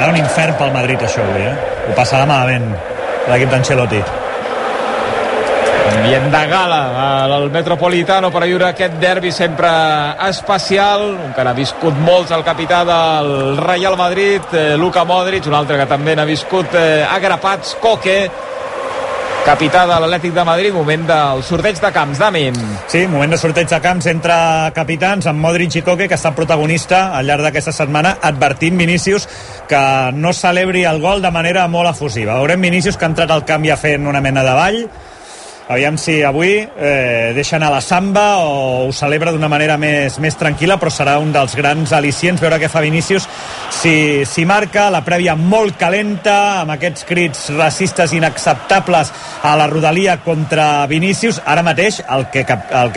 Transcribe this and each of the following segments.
Serà un infern pel Madrid, això, avui, Ho passarà malament l'equip d'Ancelotti. Ambient de gala al Metropolitano per a viure aquest derbi sempre especial, un que n'ha viscut molts el capità del Real Madrid, Luka Modric, un altre que també n'ha viscut agrapats, Koke, capità de l'Atlètic de Madrid. Moment del sorteig de camps, Dami. Sí, moment de sorteig de camps entre capitans, amb Modric i Koke, que ha estat protagonista al llarg d'aquesta setmana, advertint Vinícius que no celebri el gol de manera molt efusiva. Veurem Vinícius que ha entrat al camp ja fent una mena de ball. Aviam si avui deixa anar la samba o ho celebra d'una manera més tranquil·la, però serà un dels grans al·licients veure què fa Vinícius si marca. La prèvia molt calenta, amb aquests crits racistes inacceptables a la rodalia contra Vinícius. Ara mateix el que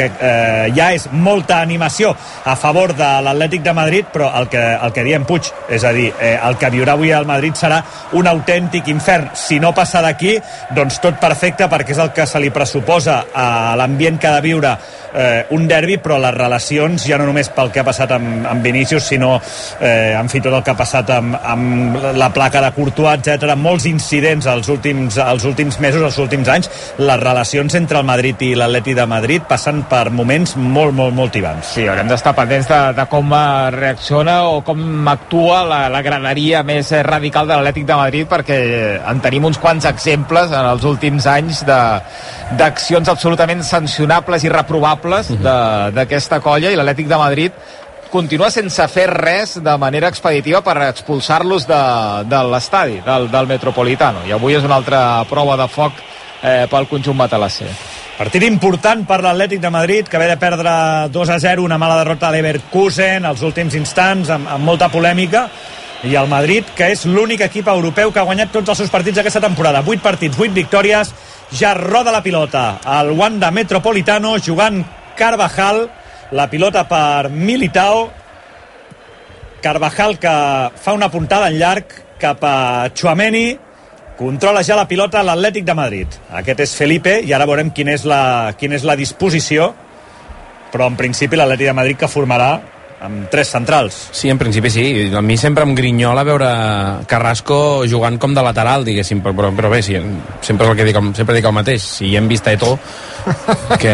ja és molta animació a favor de l'Atlètic de Madrid, però el que diem Puig, és a dir, el que viurà avui al Madrid serà un autèntic infern. Si no passa d'aquí, doncs tot perfecte, perquè és el que se li pressuposa a l'ambient que ha de viure un derbi, però les relacions, ja no només pel que ha passat amb Vinícius, sinó en fi, tot el que ha passat amb la placa de Courtois, etc. Molts incidents els últims mesos, els últims anys. Les relacions entre el Madrid i l'Atleti de Madrid passen per moments molt tibants. Sí, haurem d'estar pendents de com reacciona o com actua la graderia més radical de l'Atlètic de Madrid, perquè en tenim uns quants exemples en els últims anys d'accions absolutament sancionables i reprovables d'aquesta colla, i l'Atlètic de Madrid continua sense fer res de manera expeditiva per expulsar-los de l'estadi, del Metropolitano, i avui és una altra prova de foc pel conjunt matalasser. Partit important per l'Atlètic de Madrid, que ve de perdre 2-0, una mala derrota a l'Leverkusen als últims instants, amb molta polèmica, i el Madrid, que és l'únic equip europeu que ha guanyat tots els seus partits aquesta temporada. 8 partits, 8 victòries, ja roda la pilota al Wanda Metropolitano, jugant Carvajal, la pilota per Militao. Carvajal, que fa una puntada en llarg cap a Tchouaméni, controla ja la pilota l'Atlètic de Madrid. Aquest és Felipe, i ara veurem quina és la disposició, però en principi l'Atlètic de Madrid, que formarà amb 3 centrals. Sí, en principi sí. A mi sempre em grinyola veure Carrasco jugant com de lateral, diguéssim, però bé, sí, sempre dic el mateix. Si hem vist Eto'o, que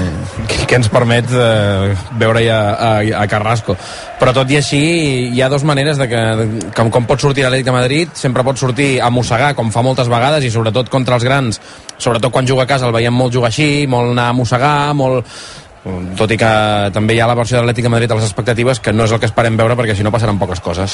ens permet veure ja a Carrasco. Però tot i així, hi ha dues maneres com pot sortir l'Atlètic de Madrid. Sempre pot sortir a mossegar, com fa moltes vegades, i sobretot contra els grans, sobretot quan juga a casa el veiem molt jugar així, molt anar a mossegar, tot i que també hi ha la versió de l'Atlètic de Madrid a les expectatives, que no és el que esperem veure, perquè si no passaran poques coses.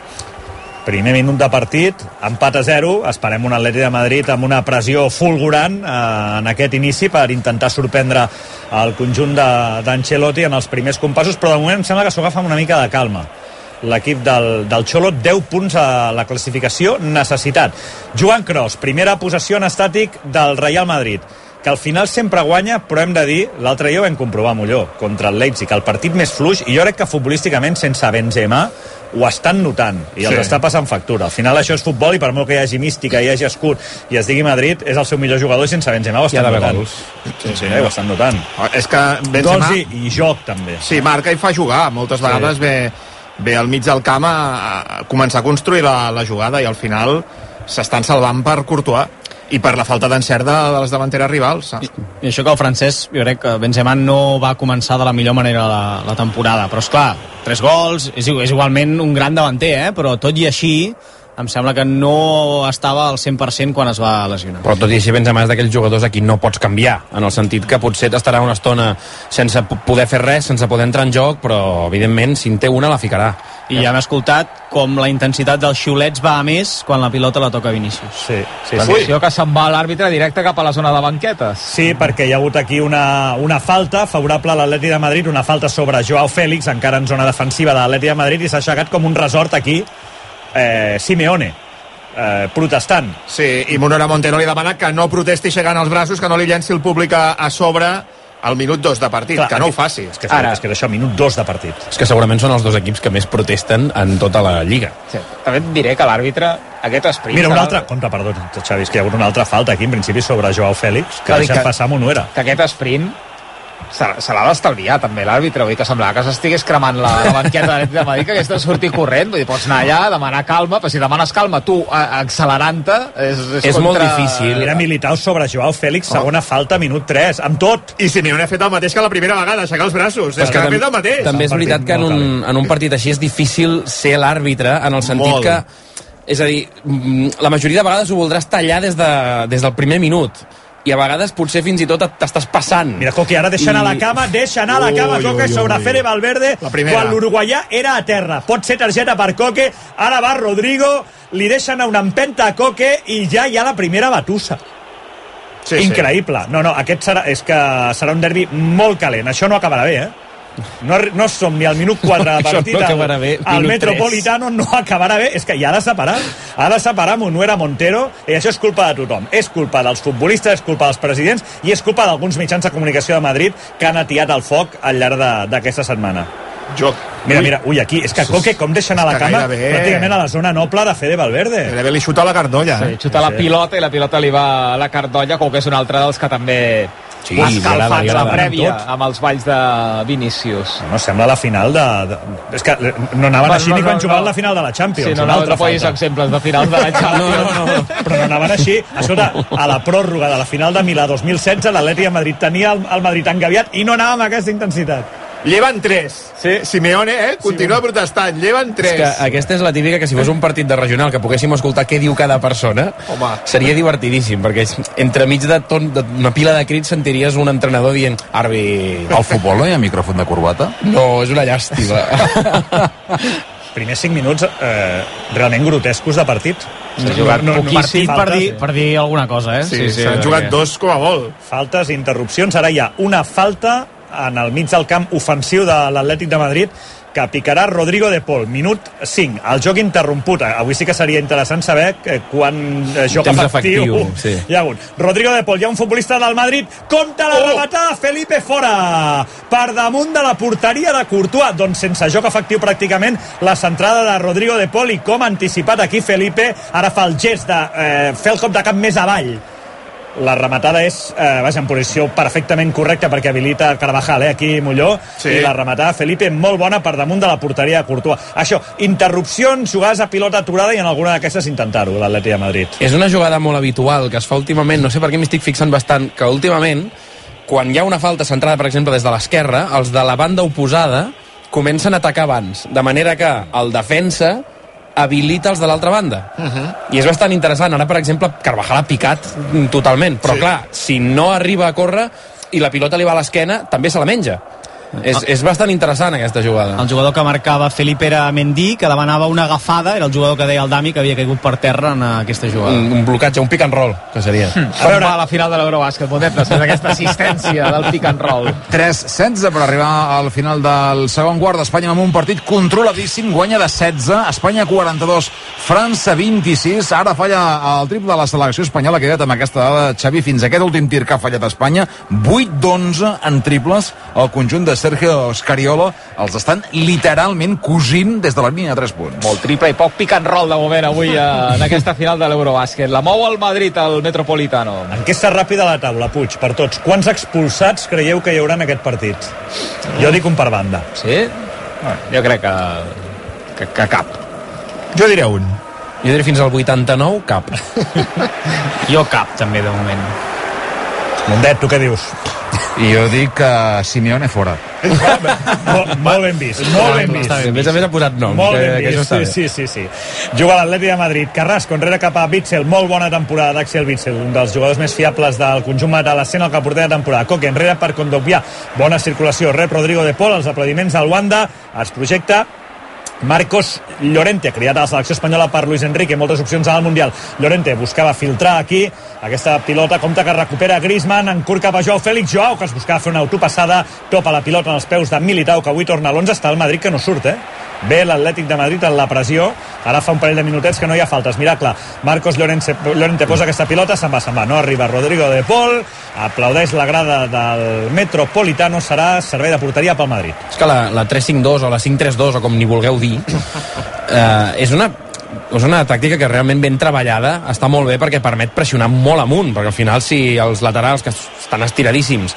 Primer minut de partit, empat a 0. Esperem un Atlètic de Madrid amb una pressió fulgurant en aquest inici per intentar sorprendre el conjunt d'Ancelotti en els primers compassos, però de moment em sembla que s'ho agafa amb una mica de calma l'equip del Xolo. 10 punts a la classificació, necessitat. Joan Cros, primera possessió en estàtic del Real Madrid, que al final sempre guanya, però hem de dir, l'altre dia ho vam comprovar a Molló, contra el Leipzig, el partit més fluix, i jo crec que futbolísticament sense Benzema ho estan notant, i els està passant factura. Al final això és futbol, i per molt que hi hagi mística, hi hagi escut i es digui Madrid, és el seu millor jugador, i sense Benzema ho estan notant. Sí, ho estan notant. És que Benzema... I joc també. Sí, marca i fa jugar, moltes vegades ve al mig del camp a començar a construir la jugada, i al final s'estan salvant per Courtois i per la falta d'encert de les davanteres rivals. I això que el francès, jo crec que Benzema no va començar de la millor manera la temporada, però és clar, 3 gols, és igualment un gran davanter, però tot i així em sembla que no estava al 100% quan es va lesionar. Però tot i així Benzema és d'aquells jugadors a qui no pots canviar, en el sentit que potser estarà una estona sense poder fer res, sense poder entrar en joc, però evidentment si en té una la ficarà. I ja hem escoltat com la intensitat dels xiulets va a més quan la pilota la toca Vinícius. Sí. L'atenció que se'n va l'àrbitre directe cap a la zona de banquetes. Sí, perquè hi ha hagut aquí una falta favorable a l'Atlètic de Madrid, una falta sobre Joao Félix, encara en zona defensiva de l'Atlètic de Madrid, i s'ha aixecat com un resort aquí Simeone, protestant. Sí, i Munera Montero li demana que no protesti aixecant els braços, que no li llenci el públic a sobre al minut 2 de partit. Clar, que no ho faci. És que és això, minut 2 de partit. És que segurament són els dos equips que més protesten en tota la Lliga. Sí. També et diré que l'àrbitre, aquest sprint... Mira, una altra... Perdó, Xavi, és que hi ha hagut una altra falta aquí, en principi, sobre Joao Félix, que deixa passar Munera. Que aquest sprint se l'ha d'estalviar també l'àrbitre, vull dir que semblava que s'estigués cremant la banqueta de l'Atlètic de Madrid, que hagués de sortir corrent, vull dir, pots anar allà, demanar calma, però si demanes calma tu accelerant-te és molt difícil. Era Militao sobre Joao Fèlix, segona falta, minut 3, amb tot. I Simeone ha fet el mateix que la primera vegada, aixecar els braços, és que ha fet el mateix. També és veritat que en un partit així és difícil ser l'àrbitre, en el sentit que, és a dir, la majoria de vegades ho voldràs tallar des del primer minut, i a vegades potser fins i tot t'estàs passant. Mira, Coque, ara deixa anar la cama, Coque sobre Fede Valverde, quan l'uruguaià era a terra. Pot ser targeta per Coque, ara va Rodrigo, li deixen una empenta a Coque i ja hi ha la primera batussa. Sí, increïble. Sí. No, aquest serà un derbi molt calent. Això no acabarà bé, No som ni al minut 4 de partit al Metropolitano, no acabarà bé. És que ja ha de separar Munuera Montero, i això és culpa de tothom. És culpa dels futbolistes, és culpa dels presidents i és culpa d'alguns mitjans de comunicació de Madrid que han atiat el foc al llarg d'aquesta setmana. Mira, aquí, és que Coque com deixa anar la cama pràcticament a la zona noble de Fede Valverde. Gairebé li xuta la cardolla. Sí, xuta la pilota i la pilota li va a la cardolla. Coque és un altre dels que també escalfant la prèvia amb els balls de Vinícius. No, sembla la final és que no anaven així ni quan jugaven la final de la Champions. Sí, no posis exemples de finals de la Champions. No, però no anaven així. Escolta, a la pròrroga de la final de Milà 2016 l'Atlètic de Madrid tenia el Madrid engaviat i no anava amb aquesta intensitat. Llevan 3. Sí. Simeone, continua protestant. Llevan 3. És que aquesta és la típica que si fos un partit de regional que poguéssim escoltar què diu cada persona, seria divertidíssim, perquè entremig d'una pila de crits sentiries un entrenador dient al futbol no hi ha micròfon de corbata? No, és una llàstima. Primers 5 minuts realment grotescos de partit. S'ha jugat poquíssim per dir alguna cosa, Sí, s'han jugat 2 com a gol. Faltes, interrupcions, ara hi ha una falta en el mig del camp ofensiu de l'Atlètic de Madrid que picarà Rodrigo de Paul, minut 5, el joc interromput. Avui sí que seria interessant saber quan joc efectiu hi ha hagut. Rodrigo de Paul, hi ha un futbolista del Madrid, compta la rematada, Felipe fora, per damunt de la porteria de Courtois, doncs sense joc efectiu pràcticament la centrada de Rodrigo de Paul, i com ha anticipat aquí Felipe, ara fa el gest de fer el cop de cap més avall. La rematada és, en posició perfectament correcta perquè habilita Carvajal, aquí Molló, i la rematada Felipe molt bona per damunt de la porteria de Courtois. Això, interrupcions, jugades a pilota aturada i en alguna d'aquestes intentar-ho, l'Atlètic de Madrid. És una jugada molt habitual que es fa últimament, no sé per què m'estic fixant bastant, que últimament, quan hi ha una falta centrada, per exemple, des de l'esquerra, els de la banda oposada comencen a atacar abans, de manera que el defensa habilita els de l'altra banda. I és bastant interessant. Ara, per exemple, Carvajal ha picat totalment, però clar, si no arriba a córrer i la pilota li va a l'esquena, també se la menja. És bastant interessant aquesta jugada. El jugador que marcava Felipe era Mendy, que demanava una agafada, era el jugador que deia el Dami que havia caigut per terra en aquesta jugada. Un blocatge, un pick and roll, que seria. A veure, a la final de l'Eurobàsquet, després d'aquesta assistència del pick and roll. 3-16 per arribar al final del segon quart. Espanya amb un partit controladíssim, guanya de 16, Espanya 42, França 26. Ara falla el triple de la selecció espanyola, que ha quedat amb aquesta dada, Xavi, fins a aquest últim tir que ha fallat Espanya, 8 d'11 en triples, el conjunt de Sergio Scariolo els estan literalment cosint des de la línia de 3 punts. Molt triple i poc pick and roll de moment avui en aquesta final de l'Eurobàsquet. La mou el Madrid al Metropolitano. Enquesta ràpida a la taula, Puig, per tots. Quants expulsats creieu que hi haurà en aquest partit? Jo dic un per banda. Sí? Jo crec que cap. Jo diré un. Jo diré fins al 89, cap. Jo cap, també, de moment. Mundet, tu què dius? I jo dic que Simeone fora. Molt ben vist, molt ben vist. A més ha posat nom. Molt ben vist, sí. Juga l'Atlètic de Madrid. Carrasco enrere cap a Witsel. Molt bona temporada d'Axel Witsel, un dels jugadors més fiables del conjunt matalassenc, el que porta de temporada. Coque enrere per Kondogbia. Bona circulació. Rep Rodrigo de Paul, els aplaudiments al Wanda. Es projecta Marcos Llorente, criat a la selecció espanyola per Luis Enrique, moltes opcions al Mundial. Llorente buscava filtrar aquí aquesta pilota, compte que recupera Griezmann, en curt cap a Joao Fèlix, Joao que es buscava fer una autopassada, topa la pilota en els peus de Militao, que avui torna a l'11, està el Madrid que no surt, Ve l'Atlètic de Madrid en la pressió, ara fa un parell de minutets que no hi ha faltes, miracle, Marcos Llorente posa aquesta pilota, se'n va, no arriba Rodrigo de Paul, aplaudeix la grada del Metropolitano, serà servei de porteria pel Madrid. És que la 3-5-2 o la 5-3-2 o com n'hi vulgueu dir, és una és una tàctica que realment ben treballada està molt bé perquè permet pressionar molt amunt, perquè al final si els laterals que estan estiradíssims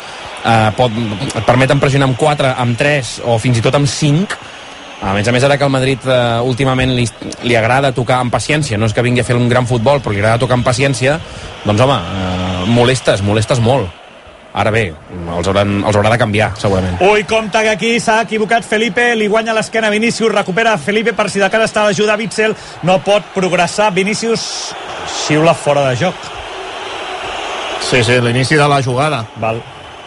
et permeten pressionar amb 4, amb 3 o fins i tot amb 5, a més ara que al Madrid últimament li agrada tocar amb paciència, no és que vingui a fer un gran futbol però li agrada tocar amb paciència, doncs home, molestes molt. Ara bé, els haurà de canviar, segurament. Ui, compte que aquí s'ha equivocat Felipe, li guanya l'esquena a Vinícius, recupera Felipe per si de cara està l'ajuda Witsel, no pot progressar, Vinícius xiula fora de joc. Sí, l'inici de la jugada. Val.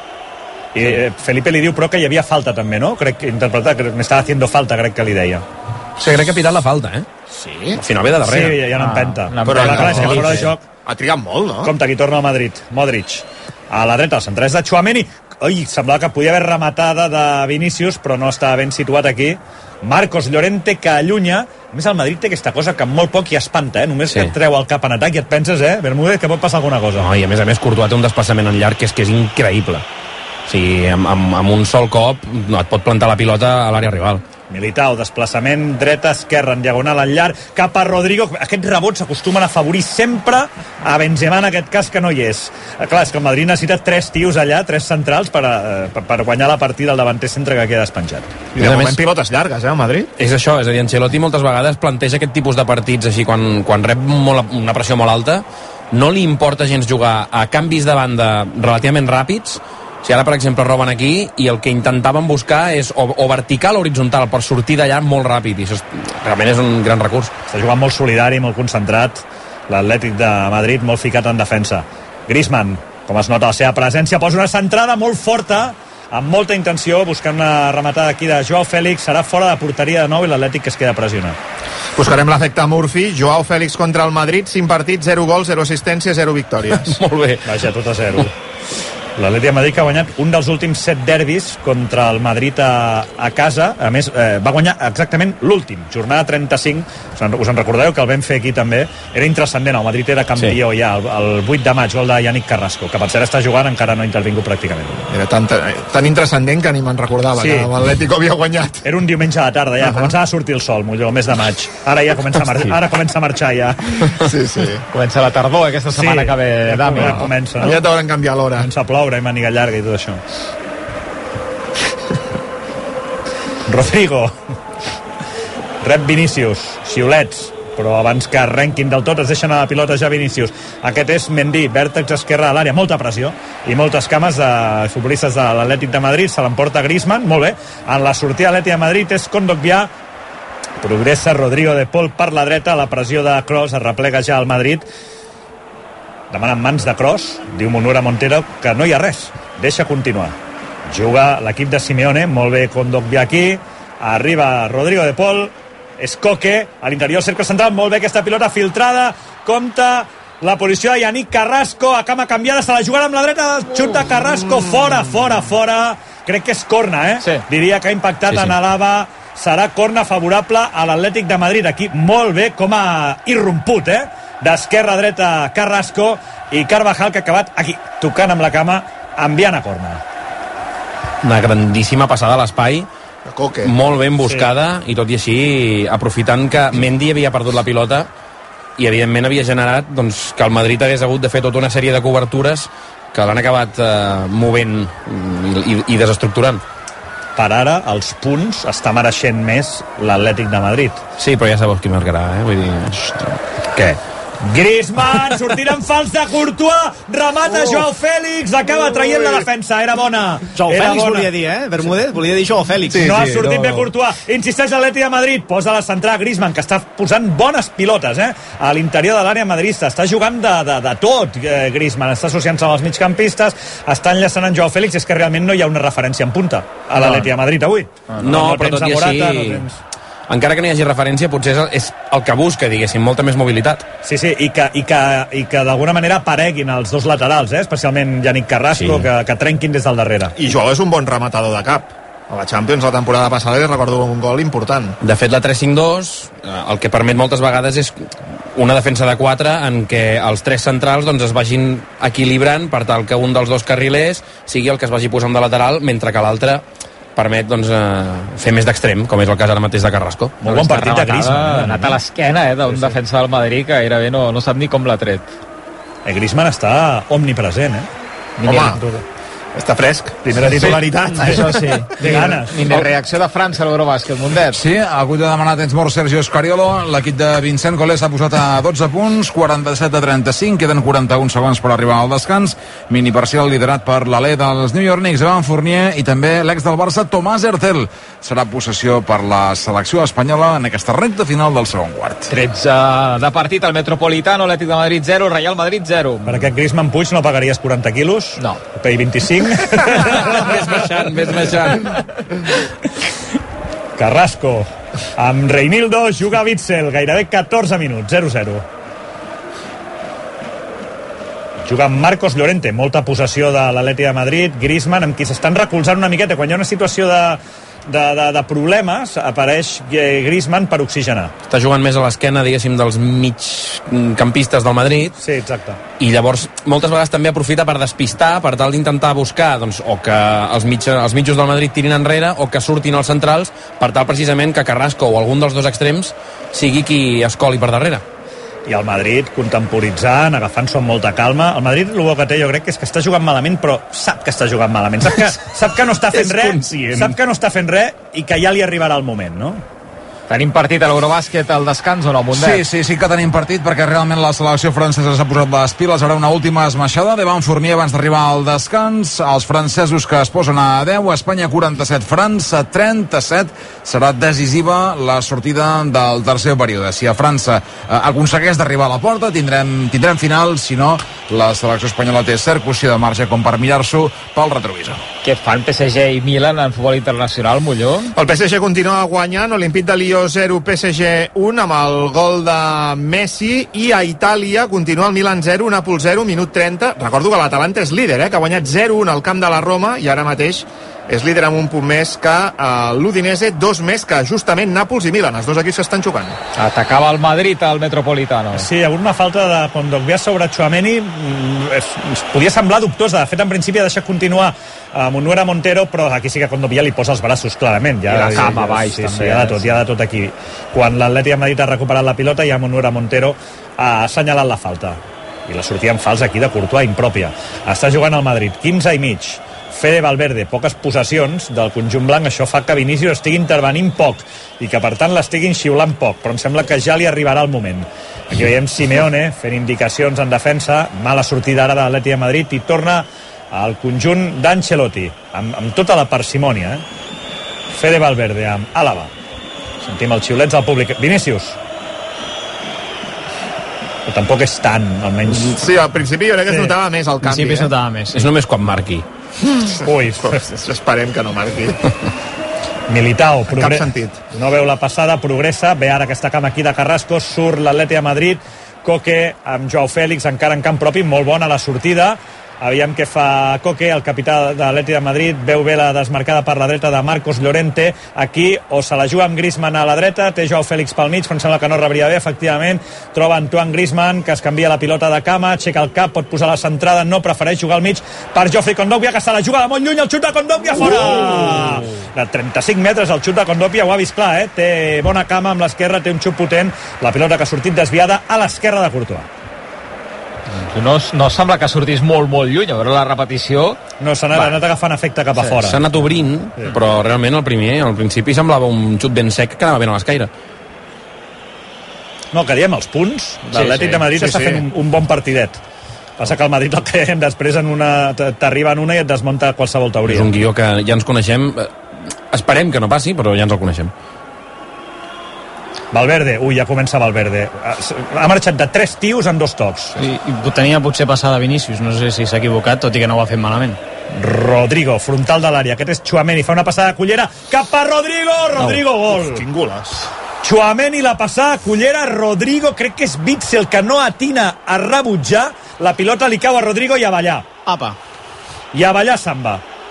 I Felipe li diu però que hi havia falta també, no? Crec que interpretar que m'estava haciendo falta, crec que li deia. Sí, crec que ha pitat la falta, Sí? Al final ve de darrere. Sí, hi ha una empenta. Però la clar és que fora de joc. Ha trigat molt, no? Compte, aquí torna al Madrid. Modric. A la dreta, el centre és de Tchouaméni. Ui, semblava que podia haver rematada de Vinícius, però no estava ben situat aquí. Marcos Llorente, que allunya. A més, el Madrid té aquesta cosa que amb molt poc hi espanta, Només que et treu el cap en atac i et penses, Bermúdez, que pot passar alguna cosa. No, i a més, Courtois té un desplaçament en llarg que és increïble. O sigui, amb un sol cop no et pot plantar la pilota a l'àrea rival. Militao, desplaçament dreta-esquerra en diagonal al llarg, cap a Rodrigo. Aquests rebots s'acostumen a afavorir sempre a Benzema, en aquest cas, que no hi és. Clar, és que el Madrid necessita 3 tios allà, 3 centrals per guanyar la partida al davanter centre que queda despenjat. I de moment pilotes llargues, el Madrid? És això, és a dir, Ancelotti moltes vegades planteja aquest tipus de partits així quan rep una pressió molt alta, no li importa gens jugar a canvis de banda relativament ràpids. Si ara, per exemple, roben aquí i el que intentaven buscar és o vertical o horitzontal per sortir d'allà molt ràpid, i això realment és un gran recurs. Està jugant molt solidari, molt concentrat l'Atlètic de Madrid, molt ficat en defensa. Griezmann, com es nota la seva presència, posa una centrada molt forta, amb molta intenció, buscant una rematada aquí de Joao Félix, serà fora de porteria de nou i l'Atlètic que es queda pressionat. Buscarem l'efecte Murphy. Joao Félix contra el Madrid, 5 partits, 0 gols, 0 assistències, 0 victòries. Molt bé. Vaja, tot a 0. L'Atlètic de Madrid que ha guanyat un dels últims 7 derbis contra el Madrid a casa. A més, va guanyar exactament l'últim, jornada 35. Us en recordeu que el vam fer aquí també. Era intrascendent, el Madrid era campió ja el 8 de maig, gol de Yannick Carrasco, que per cert està jugant, encara no ha intervingut pràcticament. Era tan intrascendent que ni me'n recordava que l'Atlético havia guanyat. Era un diumenge a la tarda ja, començava a sortir el sol, el mes de maig. Ara ja comença a marxar ja. Sí. Comença la tardor aquesta setmana que ve, Dami. Ja comença, no? Ja t'hauran canviat l'hora. Comença a ploure i màniga llarga i tot això. Rodrigo rep Vinícius, xiulets, però abans que arrenquin del tot es deixen a la pilota ja Vinícius. Aquest és Mendy, vèrtex esquerra de l'àrea, molta pressió i moltes cames de futbolistes de l'Atlètic de Madrid. Se l'emporta Griezmann, molt bé. En la sortida de l'Atlètic de Madrid és Kondogbia, progressa Rodrigo de Paul per la dreta, la pressió de Kroos, es replega ja al Madrid, demanen mans de Kroos, diu Munura Montero que no hi ha res, deixa continuar. Juga l'equip de Simeone, molt bé Kondogbia aquí, arriba Rodrigo de Paul, és Coque, a l'interior cercle central, molt bé aquesta pilota filtrada, compta la posició de Yannick Carrasco, a cama canviada, se la jugada amb la dreta, xut de Carrasco, fora, crec que és corna, Sí. Diria que ha impactat en Alaba, serà corna favorable a l'Atlètic de Madrid, aquí molt bé com ha irromput, d'esquerra a dreta Carrasco, i Carvajal que ha acabat aquí, tocant amb la cama, enviant a corna. Una grandíssima passada a l'espai, Coque. molt ben buscada, i tot i així aprofitant que Mendy havia perdut la pilota i evidentment havia generat doncs, que el Madrid hagués hagut de fer tota una sèrie de cobertures que l'han acabat movent i desestructurant. Per ara, els punts està mereixent més l'Atlètic de Madrid. Sí, però ja sabeu qui marcarà, Vull dir... Què? Griezmann, sortint en fals de Courtois, remata Joao Félix, acaba traient la defensa, era bona. Joao era Félix bona. volia dir, Bermúdez? Volia dir Joao Félix. No ha sortit bé Courtois, insisteix l'Atlètic de Madrid, posa la central Griezmann, que està posant bones pilotes, a l'interior de l'àrea madridista, està jugant de tot, Griezmann, està associant-se amb els migcampistes, està enllaçant en Joao Félix, és que realment no hi ha una referència en punta a l'Atlètic de Madrid avui. No, però tot i així... Encara que no hi hagi referència, potser és el que busca, diguéssim, molta més mobilitat. Sí, i que d'alguna manera apareguin els dos laterals, especialment Yannick Carrasco, que trenquin des del darrere. I Joao és un bon rematador de cap. A la Champions la temporada passada li recordo un gol important. De fet, la 3-5-2 el que permet moltes vegades és una defensa de 4 en què els 3 centrals doncs, es vagin equilibrant per tal que un dels dos carrilers sigui el que es vagi posant de lateral, mentre que l'altre permet doncs, fer més d'extrem, com és el cas ara mateix de Carrasco. Molt bon partit de Griezmann. Ha anat a l'esquena d'un defensa del Madrid que gairebé no sap ni com l'ha tret. Griezmann està omnipresent, Home, està fresc. Primera titularitat. Això sí. De ganes. Ni reacció de França a l'Eurobàsquet, Mundet. Sí, ha hagut de demanar temps mort Sergio Escariolo. L'equip de Vincent Collet s'ha posat a 12 punts, 47-35, queden 41 segons per arribar al descans. Mini parcial liderat per l'alè dels New York Knicks, Evan Fournier, i també l'ex del Barça, Tomàs Hertel. Serà possessió per la selecció espanyola en aquesta recta final del segon quart. 13 de partit al Metropolitano, Atlètic de Madrid 0, Real Madrid 0. Per aquest Griezmann Puig no pagaries 40 quilos? No. Pay 25? Ves baixant. Carrasco amb Reinildo, juga a Witzel, gairebé 14 minuts, 0-0. Juga amb Marcos Llorente, molta possessió de l'Atlètic de Madrid. Griezmann, amb qui s'estan recolzant una miqueta quan hi ha una situació de problemes, apareix Griezmann per oxigenar. Està jugant més a l'esquena, diguéssim, dels migcampistes del Madrid. Sí, exacte. I llavors moltes vegades també aprofita per despistar, per tal d'intentar buscar doncs, o que els mitjos del Madrid tirin enrere o que surtin els centrals, per tal precisament que Carrasco o algun dels dos extrems sigui qui es coli per darrere. I el Madrid contemporitzant, agafant-s'ho amb molta calma. El Madrid el que té jo crec que és que està jugant malament, però sap que està jugant malament, sap que no està fent res, sap que no està fent res i que ja li arribarà el moment, no? Tenim partit a l'Eurobàsquet al descans o no, Mundet? Sí que tenim partit perquè realment la selecció francesa s'ha posat les piles. Haurà una última esmaixada d'Evan Fournier abans d'arribar al descans. Els francesos que es posen a 10, Espanya 47, França 37. Serà decisiva la sortida del tercer període. Si a França aconsegueix d'arribar a la porta, tindrem final. Si no, la selecció espanyola té cert cossió de marge com per mirar-s'ho pel retrovisor. Què fan PSG i Milan en futbol internacional, Molló? El PSG continua guanyant, Olímpic de Lió 0, PSG 1 amb el gol de Messi, i a Itàlia continua el Milan 0, Nàpols 0, minut 30. Recordo que l'Atalanta és líder, que ha guanyat 0-1 al camp de la Roma i ara mateix és líder amb un punt més que l'Udinese, 2 més que justament Nàpols i Milan. Els dos equips s'estan jugant. Atacava el Madrid al Metropolitano. Sí, hi ha hagut una falta de Kondogbia sobre Tchouaméni, podia semblar dubtosa. De fet, en principi ha deixat continuar Munuera Montero, però aquí sí que Kondogbia li posa els braços clarament. I la cama baix, sí, també. Hi ha de tot aquí. Quan l'Atlètic de Madrid ha recuperat la pilota, ja Munuera Montero ha assenyalat la falta. I la sortida en fals aquí de Courtois, impròpia. Està jugant al Madrid, 15 i mig. Fede Valverde, poques possessions del conjunt blanc, això fa que Vinícius estigui intervenint poc i que per tant l'estiguin xiulant poc, però em sembla que ja li arribarà el moment. Aquí veiem Simeone fent indicacions en defensa, mala sortida ara de l'Atlètic de Madrid i torna al conjunt d'Ancelotti amb tota la parsimònia. Fede Valverde amb Álava, sentim els xiulets del públic. Vinícius, però tampoc és tant, almenys. Sí, al principi jo crec que es notava més el canvi. Es notava més. És només quan marqui. Ui, esperem que no marqui. Militao, cap sentit. No veu la passada, progressa, ve ara aquesta cama aquí de Carrasco, surt l'Atlètic de Madrid, Coque amb Joao Fèlix encara en camp propi, molt bona la sortida. Aviam què fa Coque, el capità de l'Atlètic de Madrid. Veu bé la desmarcada per la dreta de Marcos Llorente. Aquí o se la juga amb Griezmann a la dreta, té Joao Fèlix pel mig, però em sembla que no rebria bé, efectivament. Troba Antoine Griezmann, que es canvia la pilota de cama, aixeca el cap, pot posar la centrada, no prefereix jugar al mig per Geoffrey Kondogbia, que se la juga de molt lluny, el xut de Kondogbia fora! De 35 metres el xut de Kondogbia, ho ha vist clar, té bona cama amb l'esquerra, té un xut potent, la pilota que ha sortit desviada a l'esquerra de Courtois. No sembla que sortís molt lluny, a veure la repetició. No, s'ha anat agafant efecte cap a fora. S'ha anat obrint, però realment al principi semblava un xut ben sec que anava ben a l'escaire. No, que diem els punts. L'Atlètic de Madrid està fent un bon partidet. Passa que el Madrid el que després t'arriba en una i et desmunta qualsevol teoria. És un guió que ja ens coneixem. Esperem que no passi, però ja ens el coneixem. Valverde, ja comença Valverde. Ha marxat de 3 tios en 2 tocs. I tenia potser passada Vinícius, no sé si s'ha equivocat, tot i que no ho ha fet malament. Rodrigo, frontal de l'àrea. Aquest és Tchouaméni, fa una passada a Cullera, cap a Rodrigo, gol. Quin golaç. Tchouaméni la passada a Cullera, Rodrigo, crec que és Witzel que no atina a rebutjar, la pilota li cau a Rodrigo i a ballar. Apa. I a ballar se'n va.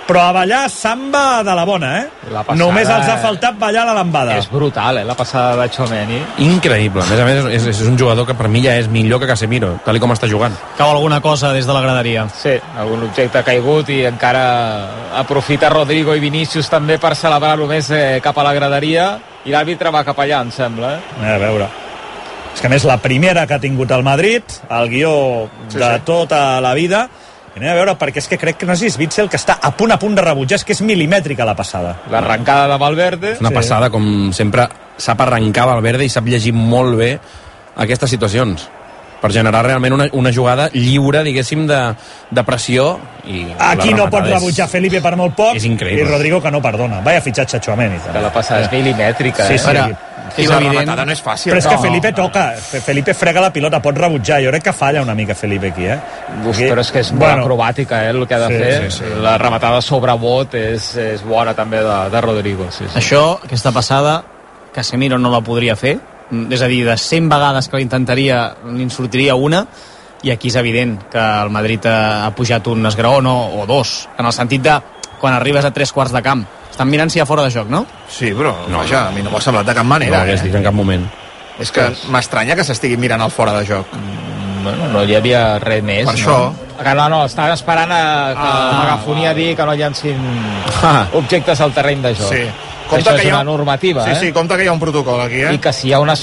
però a ballar samba de la bona, La passada només els ha faltat ballar la lambada. És brutal, la passada de Tchouaméni. Increïble. A més, és un jugador que per mi ja és millor que Casemiro, tal com està jugant. Cau alguna cosa des de la graderia. Sí, algun objecte ha caigut i encara aprofita Rodrigo i Vinícius també per celebrar-ho més cap a la graderia, i l'àrbitre va cap allà, em sembla. A veure. És que a més la primera que ha tingut el Madrid, el guió de tota la vida. Anem a veure, perquè és que crec que no sé si és Witsel que està a punt de rebutjar, és que és milimètrica la passada. L'arrencada de Valverde. És una passada, com sempre, sap arrencar Valverde i sap llegir molt bé aquestes situacions per generar realment una jugada lliure, diguéssim, de pressió. I aquí no pot rebutjar Felipe per molt poc, és increïble. I Rodrigo que no perdona. Vaya fitxatge Tchouaméni. Que la passada és milimètrica. Sí, sí. I la rematada no és fàcil. Però és que Felipe toca, Felipe frega la pilota, pot rebutjar. Jo crec que falla una mica Felipe aquí, Però és que és molt acrobàtica, el que ha de fer. Sí. La rematada sobre bot és bona també de Rodrigo. Sí. Això, aquesta passada, Casemiro no la podria fer. És a dir, de 100 vegades que l'intentaria, li'n sortiria una, i aquí és evident que el Madrid ha pujat un esgraó o dos, en el sentit de quan arribes a 3 quarts de camp. Estan mirant si hi ha fora de joc, no? Sí, però vaja, a mi no m'ho ha semblat de cap manera. No hagués dit en cap moment. És que m'estranya que s'estiguin mirant el fora de joc. Bueno, no hi havia res més. Per això. No, estaven esperant que Megafonia digui que no llancin objectes al terreny de joc. Sí. Compte això és una normativa, Sí, compte que hi ha un protocol aquí, I que si hi ha una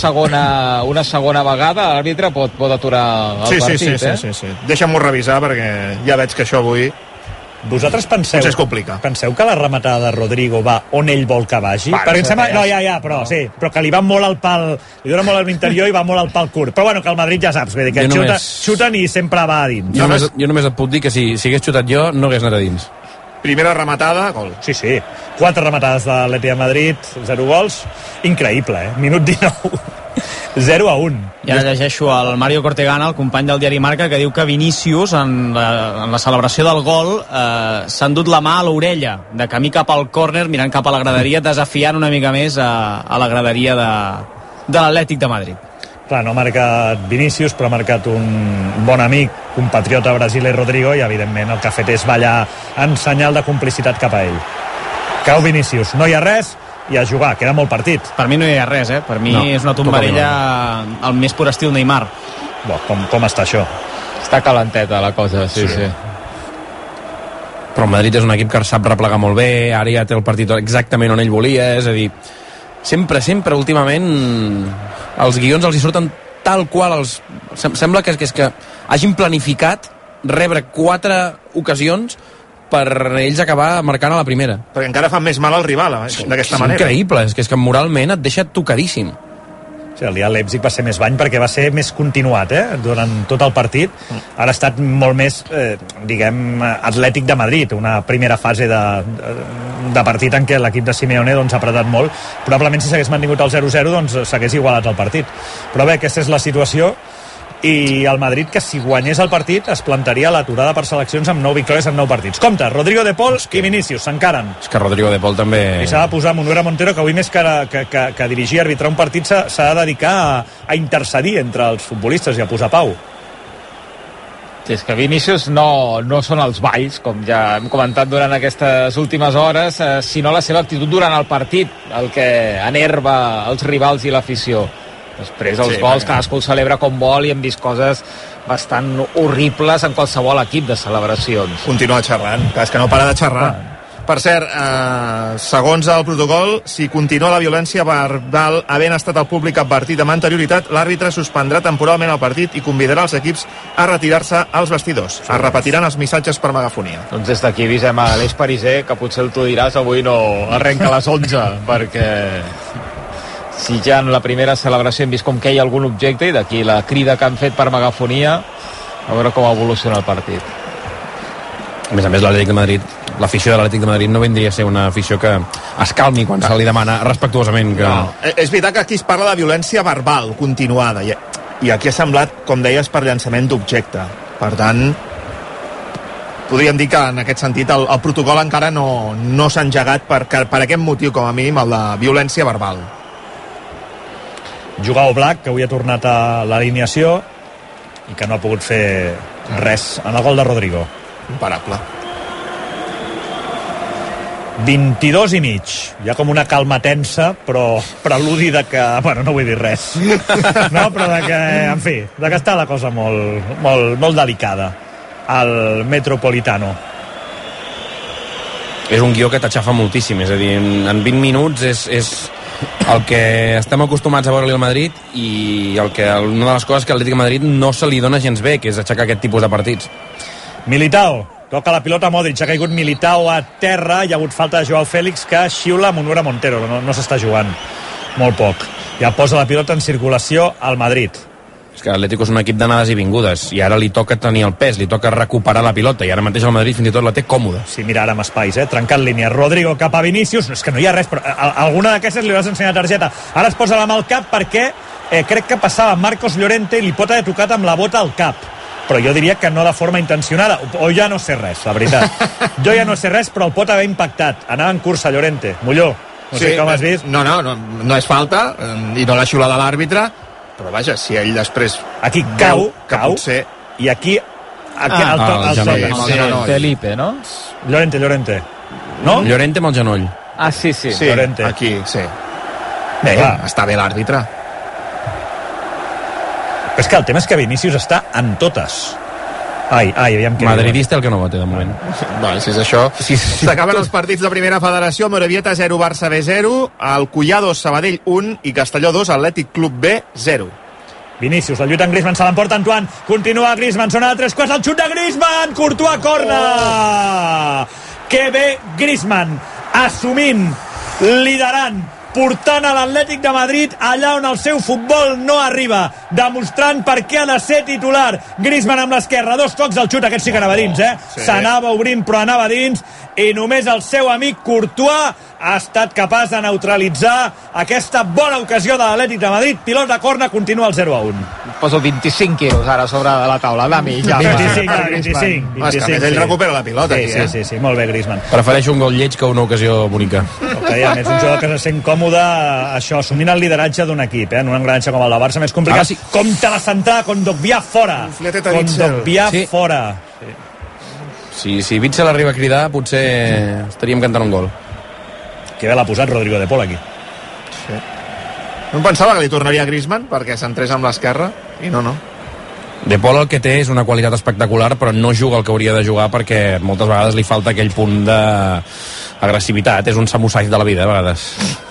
segona vegada, l'àrbitre pot aturar el partit, Sí. Deixa'm-ho revisar, perquè ja veig que això avui... Vosaltres penseu que la rematada de Rodrigo va on ell vol que vagi? Perquè em sembla... però que li va molt al pal, li dona molt a l'interior i va molt al pal curt. Però bueno, que el Madrid ja saps, vull dir que xuten i sempre va a dins. Jo només et puc dir que si hagués xutat jo, no hagués anat a dins. Primera rematada, gol. Sí. 4 rematades de l'Atlètic de Madrid, 0 gols. Increïble, Minut 19. 0-1. I ara llegeixo el Mario Cortegana, el company del diari Marca, que diu que Vinícius, en la celebració del gol, s'ha endut la mà a l'orella, de camí cap al córner, mirant cap a la graderia, desafiant una mica més a la graderia de l'Atlètic de Madrid. Clar, no ha marcat Vinícius, però ha marcat un bon amic, compatriota brasiler, Rodrigo, i evidentment el que ha fet és ballar en senyal de complicitat cap a ell. Cau Vinícius, no hi ha res, i a jugar, queda molt partit. Per mi no hi ha res, Per mi és una tombarella al més pur estil Neymar. Com està això? Està calenteta la cosa, sí. Però el Madrid és un equip que sap replegar molt bé, ara ja té el partit exactament on ell volia, és a dir, sempre últimament els guions els hi surten tal qual sembla que hagin planificat rebre 4 ocasions per ells acabar marcant a la primera. Perquè encara fan més mal al rival d'aquesta manera. És increïble, és que moralment et deixa tocadíssim. Sí, el dia de Leipzig va ser més bany perquè va ser més continuat durant tot el partit. Ara ha estat molt més Atlètic de Madrid, una primera fase de partit en què l'equip de Simeone ha apretat molt. Probablement si s'hagués mantingut el 0-0 s'hagués igualat el partit, però bé, aquesta és la situació. I el Madrid, que si guanyés el partit es plantaria l'aturada per seleccions amb 9 victòries en 9 partits. Compte, Rodrigo de Paul i Vinícius s'encaren. És que Rodrigo de Paul també... I s'ha de posar Monuera Montero, que avui més que dirigir i arbitrar un partit s'ha de dedicar a intercedir entre els futbolistes i a posar pau. Sí, és que Vinícius no són els balls, com ja hem comentat durant aquestes últimes hores, sinó la seva actitud durant el partit, el que enerva els rivals i l'afició. Després els gols cadascú celebra com vol i hem vist coses bastant horribles en qualsevol equip de celebracions. Continua xerrant, és que no para de xerrar. Per cert, segons el protocol, si continua la violència verbal havent estat el públic advertit amb anterioritat, l'àrbitre suspendrà temporalment el partit i convidarà els equips a retirar-se als vestidors. Es repetiran els missatges per megafonia. Doncs des d'aquí avisem a l'Eix Pariser, que potser el tu diràs, avui no arrenca a les 11, perquè... si ja en la primera celebració hem vist com queia algun objecte i d'aquí la crida que han fet per megafonia, a veure com evoluciona el partit. A més, l'Atlètic de Madrid, l'afició de l'Atlètic de Madrid no vindria a ser una afició que es calmi quan se li demana respectuosament que... No, és veritat que aquí es parla de violència verbal continuada i aquí ha semblat, com deies, per llançament d'objecte. Per tant, podríem dir que en aquest sentit el protocol encara no s'ha engegat per aquest motiu, com a mínim, el de violència verbal. Jugau Black, que avui ha tornat a l'alineació i que no ha pogut fer res en el gol de Rodrigo. Imparable. 22 i mig. Hi ha com una calma tensa, però preludi de que... Bueno, no vull dir res. No, però de que, en fi, de que està la cosa molt delicada al Metropolitano. És un guió que t'aixafa moltíssim, és a dir, en 20 minuts és el que estem acostumats a veure-li al Madrid i una de les coses que a l'Atlètic de Madrid no se li dona gens bé, que és aixecar aquest tipus de partits. Militao, toca la pilota Modric, ha caigut Militao a terra, hi ha hagut falta de Joao Fèlix que xiula Munura Montero, no s'està jugant molt poc. Ja posa la pilota en circulació al Madrid. És que l'Atlético és un equip d'anades i vingudes i ara li toca tenir el pes, li toca recuperar la pilota i ara mateix el Madrid fins i tot la té còmoda. Sí, mira, ara amb espais, trencant línia. Rodrigo cap a Vinícius, és que no hi ha res, però alguna d'aquestes li vas ensenyar targeta. Ara es posa la mà al cap perquè crec que passava Marcos Llorente i li pot haver tocat amb la bota al cap. Però jo diria que no de forma intencionada, o ja no sé res, la veritat. Jo ja no sé res, però el pot haver impactat. Anava en cursa, Llorente. Molló, no sé com has vist. No és falta, i no l'ha xiulada l'àrbitre, però vaja, si ell després... Aquí cau, potser... i aquí... el genoll. Felipe, no? Llorente. No? Llorente amb el genoll. Ah, sí. Llorente. Aquí, sí. Bé, està bé l'àrbitre. Però és que el tema és que Vinícius està en totes. Aviam què Madridista el que no vote de moment. Vale, si és això. S'acaben els partits de primera federació. Morevieta 0, Barça B 0, Alcoyà 2, Sabadell 1 i Castelló 2, Atlètic Club B 0. Vinícius, la lluita amb Griezmann, se l'emporta Antoine, continua Griezmann, zona de 3 quarts, el xut de Griezmann, Courtois, corna! Que bé Griezmann, assumint, liderant, portant a l'Atlètic de Madrid allà on el seu futbol no arriba, demostrant per què ha de ser titular. Griezmann amb l'esquerra, 2 tocs, el xut, aquest sí que anava dins, sí. S'anava obrint però anava dins, i només el seu amic Courtois ha estat capaç de neutralitzar aquesta bona ocasió de l'Atlètic de Madrid. Pilota corna, continua el 0-1. Poso 25 quilos ara sobre de la taula, Dami. 25. És que ell recupera la pilota. Sí, molt bé Griezmann. Prefereixo un gol lleig que una ocasió bonica. A més, un jugador que se sent còmode això, assumint el lideratge d'un equip, en un engranatge com el de Barça més complicat. Sí. Compte la centrada, Kondogbia fora. Kondogbia fora. Si Witsel arriba a cridar, potser estaríem cantant un gol. Que bé l'ha posat Rodrigo de Paul aquí. Sí. No em pensava que li tornaria a Griezmann perquè s'entrés amb l'esquerra, i no. De Paul el que té és una qualitat espectacular, però no juga el que hauria de jugar perquè moltes vegades li falta aquell punt d'agressivitat. És un samusai de la vida, a vegades.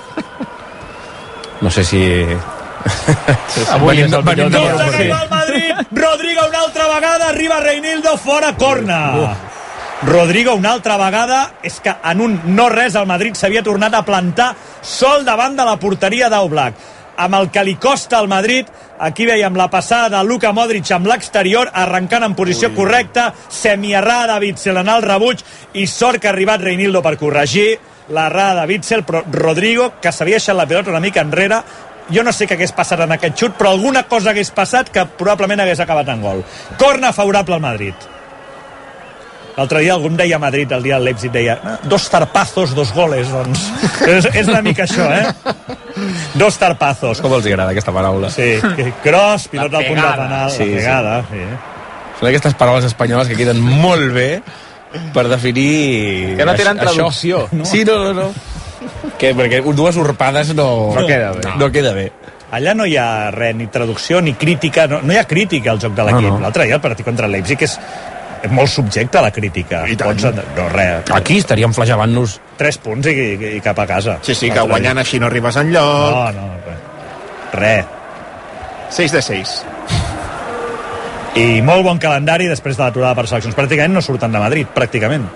No sé si... Avui és el millor de arriba al Madrid, Rodrigo una altra vegada, arriba Reinildo, fora, corna. Rodrigo una altra vegada, és que en un no res el Madrid s'havia tornat a plantar sol davant de la porteria d'Oblak. Amb el que li costa al Madrid, aquí veiem la passada de Luka Modric amb l'exterior, arrencant en posició correcta, semierrada de Witsel en el rebuig, i sort que ha arribat Reinildo per corregir l'errada de Witsel, però Rodrigo, que s'havia deixat la pilota una mica enrere, jo no sé què hagués passat en aquest xut, però alguna cosa hagués passat que probablement hagués acabat en gol. Corna favorable al Madrid. L'altre dia algú em deia a Madrid, el dia del Leipzig, deia 2 tarpazos, 2 goles, doncs és una mica això, 2 tarpazos. Com els agrada aquesta paraula. Sí, cross, pilota al punt de penal, la pegada. Sí. Són aquestes paraules espanyoles que queden molt bé per definir... Que no tenen traducció. No? Sí, no. Perquè 2 urpades no queda bé. No queda bé. Allà no hi ha res, ni traducció, ni crítica, no hi ha crítica al joc de l'equip. No. L'altre dia el partit contra el Leipzig és molt subjecte a la crítica. No, res. Aquí estaríem flagevant-nos 3 punts i cap a casa. Sí, que guanyant així no arribes enlloc. No, res. 6 de 6. I molt bon calendari després de l'aturada per seleccions. Pràcticament no surten de Madrid, pràcticament.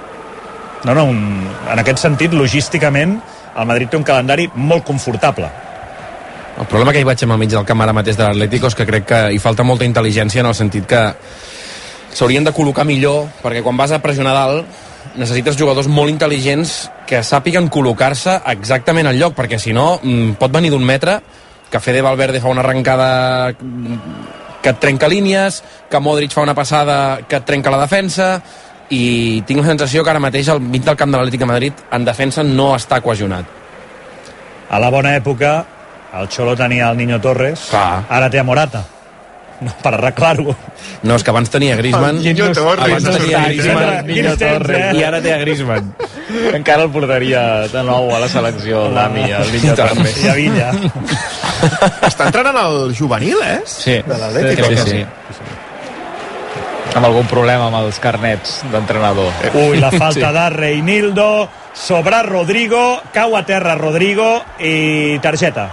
En aquest sentit, logísticament, el Madrid té un calendari molt confortable. El problema que hi vaig al mig del camp ara mateix de l'Atlético és que crec que hi falta molta intel·ligència en el sentit que s'haurien de col·locar millor, perquè quan vas a pressionar dalt necessites jugadors molt intel·ligents que sàpiguen col·locar-se exactament al lloc, perquè si no pot venir d'1 metre, que Fede Valverde fa una arrencada que et trenca línies, que Modric fa una passada que et trenca la defensa, i tinc la sensació que ara mateix al mig del camp de l'Atlètic de Madrid en defensa no està cohesionat. A la bona època el Xolo tenia el Niño Torres, ara té a Morata. No, per arreglar-ho. No, és que abans tenia Griezmann, Niño Torres. abans tenia Griezmann, i ara té a Griezmann. Encara el portaria de nou a la selecció, l'Ami, el Niño també. I a Villa. Està entrenant el juvenil, Sí, de l'Atlètic. crec que sí. Amb algun problema amb els carnets d'entrenador. Ui, la falta de Reinildo sobre Rodrigo, cau a terra Rodrigo i targeta.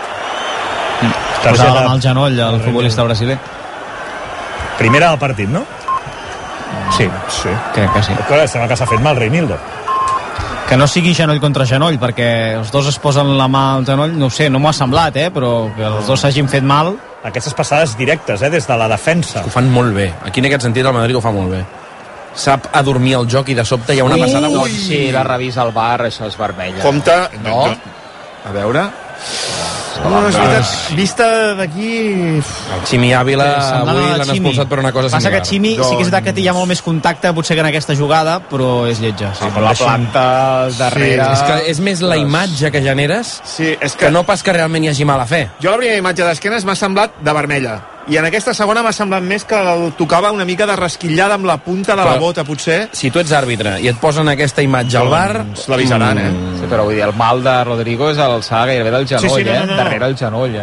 Posava la mà al genoll el futbolista brasiler. Primera del partit, no? Sí, crec que sí. Sembla que s'ha fet mal Reinildo. Que no sigui genoll contra genoll, perquè els dos es posen la mà al genoll, no ho sé, no m'ho ha semblat, però que els dos s'hagin fet mal. Aquestes passades directes, des de la defensa. Ho fan molt bé. Aquí en aquest sentit el Madrid ho fa molt bé. Sap adormir el joc i de sobte hi ha una passada... Si la revisa el VAR, això és vermella. Compte... No. A veure... No, és veritat, vista d'aquí... El Ximi Ávila avui l'han expulsat per una cosa similar. Passa que Ximi sí que és veritat que hi ha molt més contacte potser que en aquesta jugada, però és lletja. Sí, però la planta darrere... És que és més la imatge que generes que no pas que realment hi hagi mala fe. Jo la primera imatge d'esquenes m'ha semblat de vermella. I en aquesta segona m'ha semblat més que el tocava una mica de rasquillada amb la punta de la bota, potser. Si tu ets àrbitre i et posen aquesta imatge al VAR... L'avisaran, Sí, però vull dir, el mal de Rodrigo és a l'alçada gairebé del genoll, no. Darrere el genoll,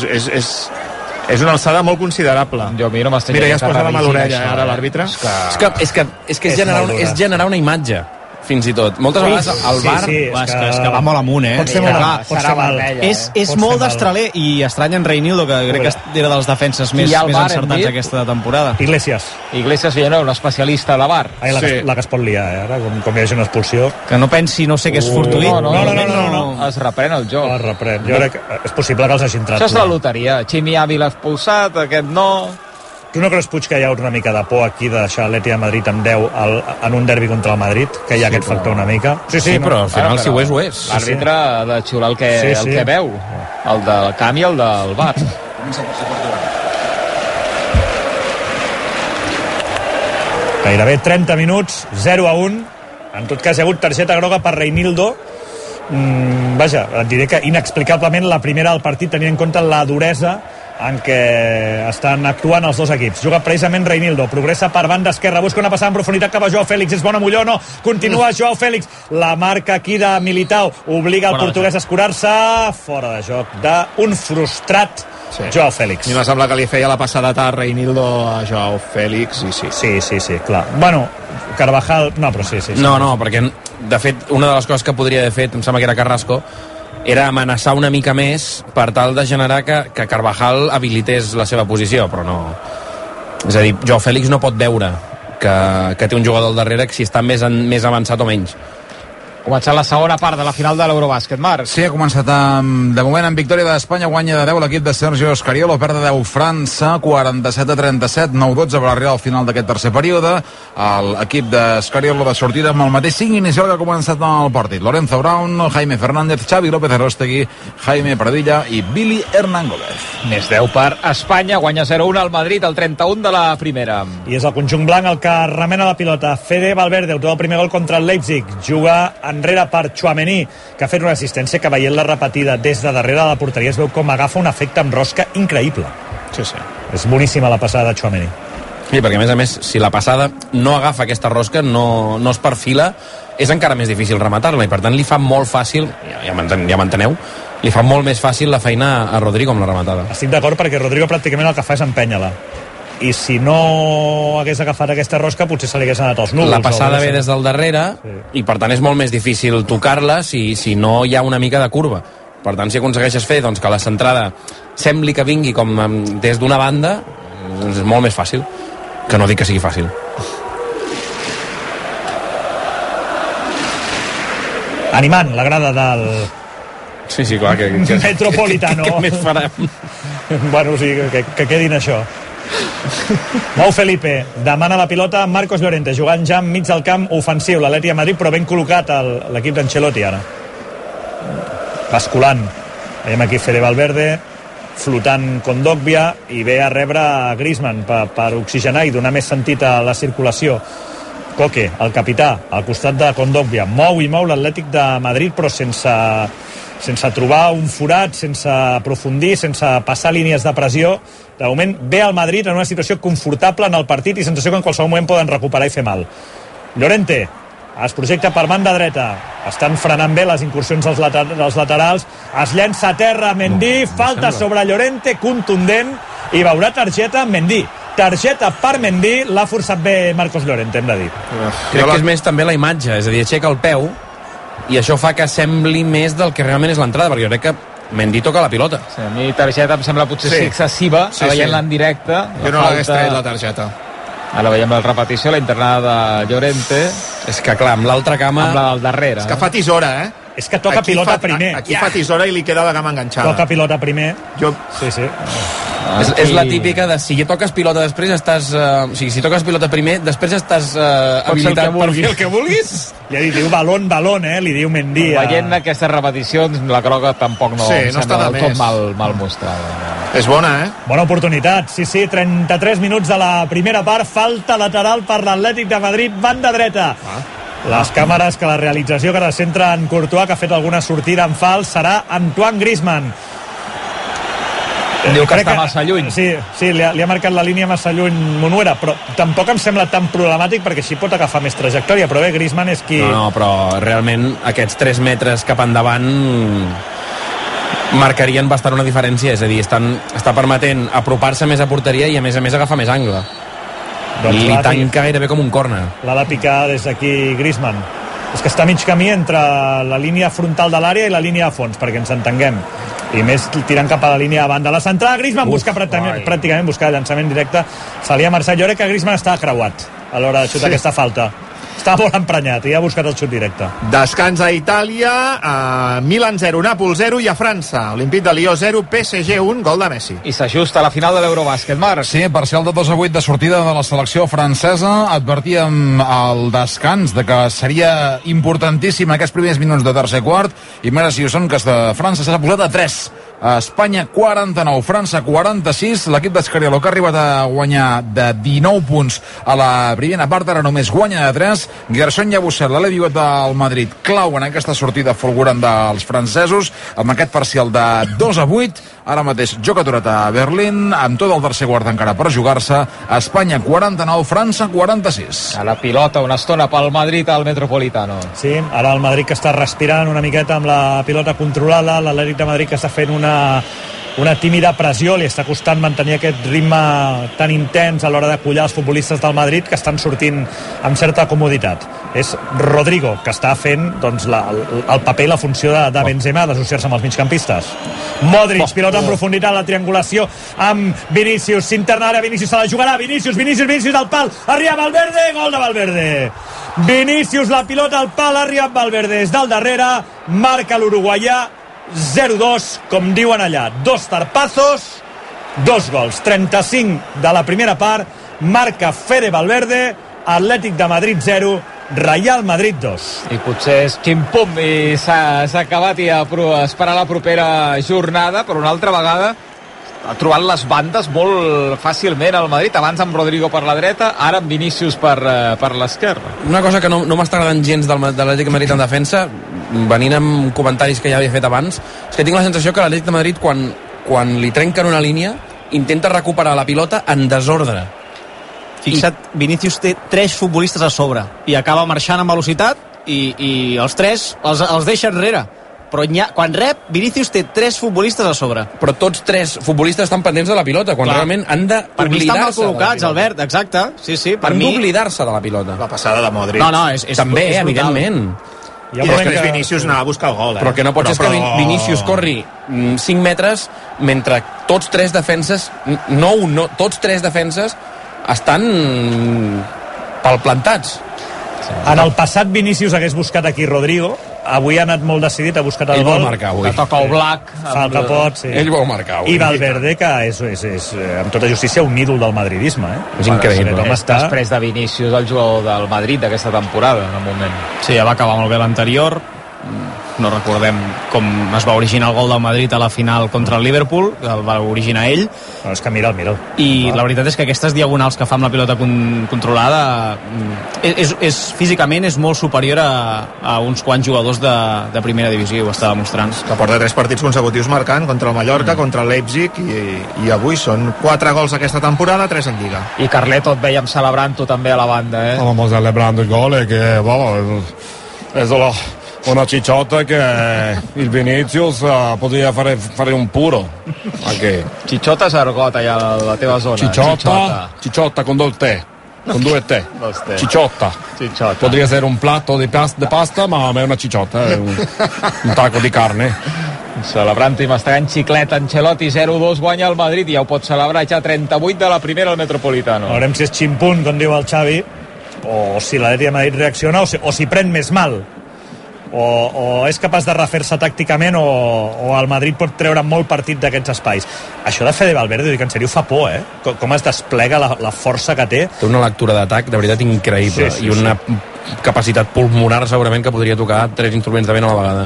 És una alçada molt considerable. Mira, ja es posa la mà a l'orella, ara l'àrbitre. És generar una imatge, fins i tot. Moltes vegades el VAR... És que va molt amunt, Pot ser mal. És molt destraler, i estranya en Reinildo, que crec que era dels defenses més encertats aquesta temporada. Iglesias Villano, un especialista de VAR. La que es pot liar, ara, com hi hagi una expulsió. Que no pensi, no sé, que és fortuït. No. Es reprèn el joc. Es reprèn. Jo crec que és possible que els hagi entrat. Això és la loteria. Ximi Ávila expulsat, aquest no... Tu no creus, Puig, que hi ha una mica de por aquí de deixar l'Atlètic de Madrid amb 10 en un derbi contra el Madrid? Que hi ha aquest factor una mica? Sí, però al final si ho és, ho és. L'àrbitre ha de xiular el que veu. El del camp i el del VAR. Gairebé 30 minuts, 0-1. En tot cas, hi ha hagut targeta groga per Reinildo. Vaja, et diré que inexplicablement la primera del partit, tenint en compte la duresa en què estan actuant els dos equips. Juga precisament Reinildo, progressa per banda esquerra, busca una passada en profunditat cap a Joao Félix, és bona Molló, no, continua Joao Félix, la marca aquí de Militao, obliga el portuguès a escurar-se, fora de joc d'un frustrat Joao Félix. A mi m'ha semblat que li feia la passada a Reinildo a Joao Félix, i sí, clar. Bueno, Carvajal... No, però sí. No, perquè, de fet, una de les coses que podria haver fet, em sembla que era Carrasco, era amenaçar una mica més per tal de generar que Carvajal habilités la seva posició, però no... És a dir, Joao Félix no pot veure que té un jugador al darrere que si està més avançat o menys. Ha començat la segona part de la final de l'Eurobàsquet, Marc. Sí, ha començat de moment en victòria d'Espanya, guanya de 10 l'equip de Sergio Scariolo, perd de 10 França, 47-37, 9-12 per arribar al final d'aquest tercer període. L'equip de Scariolo de sortida amb el mateix 5 inicial que ha començat en el partit. Lorenzo Brown, Jaime Fernández, Xavi López Arostegui, Jaime Pradilla i Billy Hernán Gómez. Més 10 per Espanya, guanya 0-1 al Madrid, el 31 de la primera. I és el conjunt blanc el que remena la pilota. Fede Valverde, autor del primer gol contra el Leipzig, juga enrere per Tchouaméni, que ha fet una assistència que, veient la repetida des de darrere de la porteria, es veu com agafa un efecte amb rosca increïble. Sí. És boníssima la passada de Tchouaméni. Sí, perquè a més, si la passada no agafa aquesta rosca, no es perfila, és encara més difícil rematar-la, i per tant li fa molt fàcil, ja m'enteneu, li fa molt més fàcil la feina a Rodrigo amb la rematada. Estic d'acord, perquè Rodrigo pràcticament el que fa és empènyer-la. I si no hagués agafat aquesta rosca, potser se li hagués anat als núvols. La passada ve des del darrere, i per tant és molt més difícil tocar-la si no hi ha una mica de curva. Per tant, si aconsegueixes fer que la centrada sembli que vingui com des d'una banda, és molt més fàcil, que no dic que sigui fàcil. Animant la grada del... Sí, clar, que Metropolitano. Què més farem? Bueno, sí, que quedin això. Mou Felipe, demana la pilota Marcos Llorente, jugant ja enmig del camp ofensiu, l'Atlètic de Madrid, però ben col·locat l'equip d'Ancelotti ara. Basculant. Veiem aquí Fede Valverde, flotant Kondogbia, i ve a rebre Griezmann per oxigenar i donar més sentit a la circulació. Koke, el capità, al costat de Kondogbia. Mou l'Atlètic de Madrid, però sense trobar un forat, sense aprofundir, sense passar línies de pressió. De moment ve el Madrid en una situació confortable en el partit i sensació que en qualsevol moment poden recuperar i fer mal. Llorente, es projecta per banda dreta, estan frenant bé les incursions dels laterals, es llença a terra Mendy, falta sobre Llorente, contundent, i veurà targeta Mendy. Targeta per Mendy, l'ha forçat bé Marcos Llorente, hem de dir. Crec que és més també la imatge, és a dir, aixeca el peu i això fa que sembli més del que realment és l'entrada, perquè jo crec que Mendy toca la pilota. Sí, a mi targeta em sembla potser excessiva, veient-la en directe. Jo no l'hagués tret la targeta. Ara veiem la repetició, la internada de Llorente. És que clar, amb l'altra cama... Amb la del darrere. És que fa tisora, És que toca pilota primer. Aquí fa tisora i li queda la gama enganxada. Toca pilota primer. Sí. És la típica de si toques pilota després estàs... o sigui, si toques pilota primer, després estàs habilitat per fer el que vulguis. Li diu balón, li diu Mendy. Veient aquestes repeticions, la groga tampoc no està del tot mal mostrada. És bona, Bona oportunitat. Sí, 33 minuts de la primera part. Falta lateral per l'Atlètic de Madrid, banda dreta. Les càmeres que la realització que se centra en Courtois, que ha fet alguna sortida en fals, serà Antoine Griezmann. Diu que està massa lluny. Sí, li ha marcat la línia massa lluny Monuera, però tampoc em sembla tan problemàtic perquè així pot agafar més trajectòria, però bé, Griezmann és qui... No, però realment aquests 3 metres cap endavant marcarien bastant una diferència, és a dir, està permetent apropar-se més a porteria i a més agafar més angle. Doncs li tanca gairebé com un córner. L'ha de picar des d'aquí Griezmann. És que està a mig camí entre la línia frontal de l'àrea i la línia de fons, perquè ens entenguem. I més tirant cap a la línia de banda. La centrada, Griezmann busca pràcticament buscar el llançament directe. Se li ha marxat. Jo crec que Griezmann està creuat a l'hora de xutar aquesta falta. Està molt emprenyat i ha buscat el xut directe. Descans a Itàlia, a Milan 0, Nàpols 0 i a França. Olímpic de Lió 0, PSG 1, gol de Messi. I s'ajusta a la final de l'Eurobàsquet, Marc. Sí, parcial de 2-8 de sortida de la selecció francesa. Advertíem al descans de que seria importantíssim aquests primers minuts de tercer quart, i mira si ho són, que França s'ha posat a 3. A Espanya 49, França 46. L'equip d'Escariolo, que ha arribat a guanyar de 19 punts a la primera part, ara només guanya de 3. Gerson Yabusel, l'Alevi del Madrid, clau en aquesta sortida fulgurant dels francesos, amb aquest parcial de 2-8. Ara mateix joc aturat a Berlín, amb tot el tercer quart encara per jugar-se. Espanya 49, França 46. A la pilota una estona pel Madrid al Metropolitano. Sí, ara el Madrid que està respirant una miqueta amb la pilota controlada, l'Atlètic de Madrid que està fent una tímida pressió, li està costant mantenir aquest ritme tan intens a l'hora de collar els futbolistes del Madrid, que estan sortint amb certa comoditat. És Rodrigo, que està fent doncs, el paper i la funció de Benzema, d'associar-se amb els migcampistes. Modric, pilota en profunditat, la triangulació amb Vinícius, s'interna ara, Vinícius se la jugarà, Vinícius al pal, arriba Valverde, gol de Valverde. Vinícius, la pilota al pal, arriba Valverde des del darrere, marca l'uruguaià. 0-2, com diuen allà, 2 tarpazos, 2 gols, 35 de la primera part, marca Fede Valverde, Atlètic de Madrid 0, Real Madrid 2. I potser és xim-pum i s'ha acabat i esperar la propera jornada, però una altra vegada ha trobat les bandes molt fàcilment al Madrid, abans amb Rodrigo per la dreta, ara amb Vinícius per l'esquerra. Una cosa que no m'està agradant gens de l'Atlètic de Madrid en defensa, venint amb comentaris que ja havia fet abans, és que tinc la sensació que l'Atlètic de Madrid quan li trenquen una línia intenta recuperar la pilota en desordre. Fixa't, Vinícius té 3 futbolistes a sobre i acaba marxant amb velocitat i els 3 els deixa enrere. Però quan rep, Vinícius té 3 futbolistes a sobre. Però tots 3 futbolistes estan pendents de la pilota, quan realment han d'oblidar-se. Per mi estan mal col·locats, Albert, exacte. Sí, han d'oblidar-se de la pilota. La passada de Modric. No, és també, és evidentment. I després Vinícius anava a buscar el gol. Però que no pot ser que Vinícius corri 5 metres mentre tots 3 defenses, tots 3 defenses estan palplantats. En el passat Vinícius hagués buscat aquí Rodrigo, avui ha anat molt decidit, ha buscat el gol. Ell vol marcar avui. Que toca el Black. Fa el que pot, sí. Ell vol marcar avui. I Valverde, que és amb tota justícia un ídol del madridisme. És increïble. Després de Vinícius, el jugador del Madrid d'aquesta temporada, en el moment. Sí, ja va acabar molt bé l'anterior. no recordem com es va originar el gol del Madrid a la final contra el Liverpool, el va originar ell. No, és que mira'l. I la veritat és que aquestes diagonals que fa amb la pilota controlada físicament és molt superior a uns quants jugadors de primera divisió, ho està demostrant. Que porta 3 partits consecutius marcant contra el Mallorca, contra el Leipzig i avui són 4 gols aquesta temporada, 3 en Lliga. I Carleto et veiem celebrant-ho també a la banda, eh? Stiamo celebrando il gol e che è solo una cicciotta che il Vinicius poteva fare un puro anche. Cicciota Sargota ja la teva zona. Cicciotta con 2 te. Con 2 te. Cicciotta. Podria ser un platto di pasta, ma è una cicciotta, un taco di carne. Celebrant i mastegant xiclet. Ancelotti 0-2 guanya el Madrid i ja ho pot celebrar ja 38 de la primera al Metropolitano. Veurem si és ximpun, com diu el Xavi, o si l'Atlètic de Madrid reacciona, o si pren més mal, o és capaç de refer-se tàcticament, o el Madrid pot treure molt partit d'aquests espais. Això de Fede Valverde, dic, en sèrio, fa por, com es desplega la força que té. Té una lectura d'atac de veritat increïble, i una capacitat pulmonar segurament que podria tocar 3 instruments de vent a la vegada.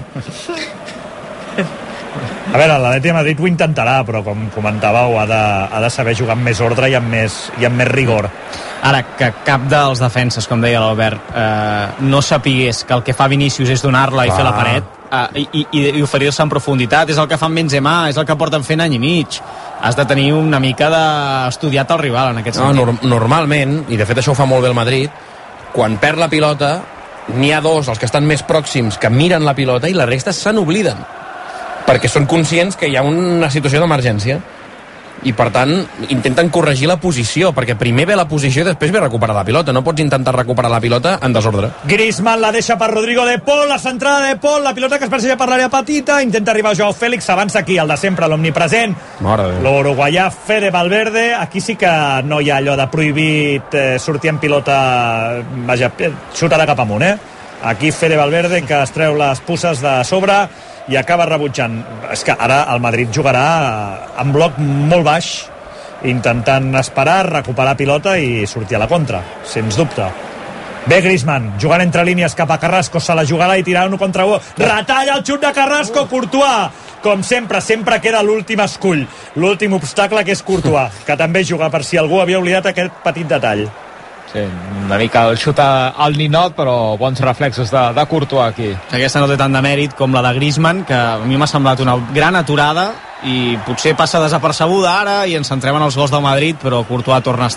A veure, l'Atlètic de Madrid ho intentarà, però com comentàveu, ha de saber jugar amb més ordre i amb més rigor. Ara, que cap dels defenses, com deia l'Albert, no sapigués que el que fa Vinícius és donar-la i fer la paret i oferir-se en profunditat, és el que fa amb Benzema, és el que porten fent any i mig. Has de tenir una mica d'estudiat el rival en aquest sentit. Normalment, i de fet això ho fa molt bé el Madrid, quan perd la pilota n'hi ha 2, els que estan més pròxims, que miren la pilota i la resta se n'obliden, perquè són conscients que hi ha una situació d'emergència i per tant intenten corregir la posició, perquè primer ve la posició i després ve recuperar la pilota. No pots intentar recuperar la pilota en desordre. Griezmann la deixa per Rodrigo de Paul, la centrada de Paul, la pilota que es passeja per l'àrea petita, intenta arribar Joao Félix, s'avança aquí, el de sempre, l'omnipresent, l'uruguaià Fede Valverde. Aquí sí que no hi ha allò de prohibit sortir en pilota, vaja, xutada cap amunt, Aquí Fede Valverde, que es treu les puces de sobre i acaba rebutjant. És que ara el Madrid jugarà en bloc molt baix, intentant esperar, recuperar pilota i sortir a la contra, sens dubte. Bé Griezmann, jugant entre línies cap a Carrasco, se la jugarà i tirarà 1 contra 1. Retalla el xut de Carrasco, Courtois. Com sempre queda l'últim escull, l'últim obstacle, que és Courtois, que també juga, per si algú havia oblidat aquest petit detall. Sí, una mica el xut al ninot, però bons reflexos de Courtois aquí. Aquesta no té tant de mèrit com la de Griezmann, que a mi m'ha semblat una gran aturada i potser passa desapercebuda ara i ens centrem en els gols del Madrid, però Courtois torna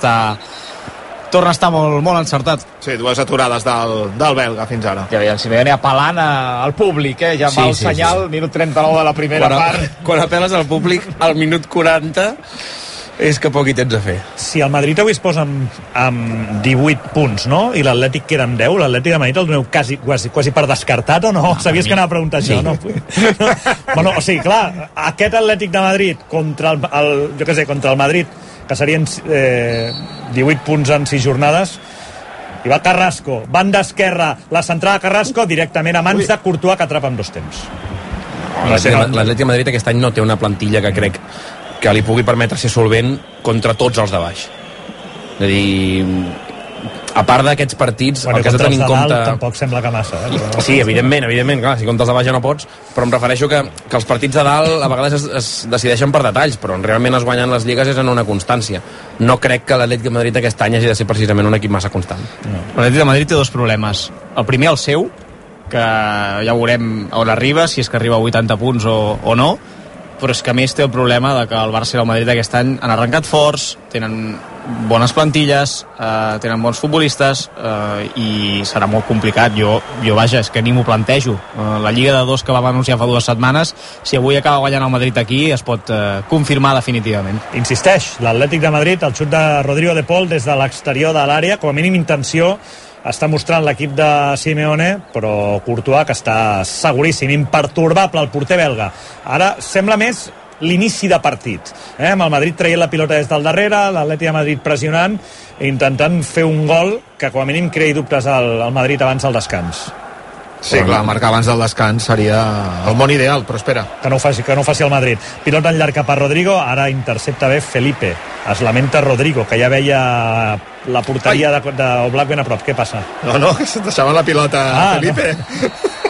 a estar molt, molt encertat. Sí, 2 aturades del belga fins ara. Ja veiem, Simeone apel·lant al públic, ja amb el senyal, minut 39 de la primera part. Quan apel·les al públic al minut 40 és que poc hi tens a fer. Si el Madrid avui es posa amb 18 punts, no? I l'Atlètic queda amb 10, l'Atlètic de Madrid el doneu quasi per descartat, o no? Sabies que anava a preguntar això, no? Bueno, o sigui, clar, aquest Atlètic de Madrid contra el Madrid, que serien 18 punts en 6 jornades, i va Carrasco, banda esquerra, la centrada de Carrasco directament a mans de Courtois, que atrapa en 2 temps. L'Atlètic de Madrid aquest any no té una plantilla que crec que li pugui permetre ser solvent contra tots els de baix. És a dir, a part d'aquests partits, el que has de tenir en compte... Tampoc sembla que massa, Però... Sí, evidentment, clar, si comptes de baix ja no pots, però em refereixo que els partits de dalt a vegades es decideixen per detalls, però on realment es guanyen les lligues és en una constància. No crec que l'Atlètic de Madrid aquest any hagi de ser precisament un equip massa constant. No. L'Atlètic de Madrid té 2 problemes. El primer, el seu, que ja veurem on arriba, si és que arriba a 80 punts o no, però és que a més té el problema de que el Barça i el Madrid aquest any han arrencat forts, tenen bones plantilles, tenen bons futbolistes i serà molt complicat. Jo vaja, és que ni m'ho plantejo. La Lliga de 2 que vam anunciar fa 2 setmanes, si avui acaba guanyant el Madrid aquí, es pot confirmar definitivament. Insisteix, l'Atlètic de Madrid, el xut de Rodrigo de Paul des de l'exterior de l'àrea, com a mínim intenció està mostrant l'equip de Simeone, però Courtois, que està seguríssim, impertorbable, el porter belga. Ara sembla més l'inici de partit, amb el Madrid traient la pilota des del darrere, l'Atlètic de Madrid pressionant, intentant fer un gol que com a mínim creï dubtes al Madrid abans del descans. Sí, clar, marcar abans del descans seria el món ideal, però espera. Que no ho faci el Madrid. Pilota en llarg cap a Rodrigo, ara intercepta bé Felipe. Es lamenta Rodrigo, que ja veia la porteria d'Oblak ben a prop. Què passa? No, que se deixava la pilota Felipe.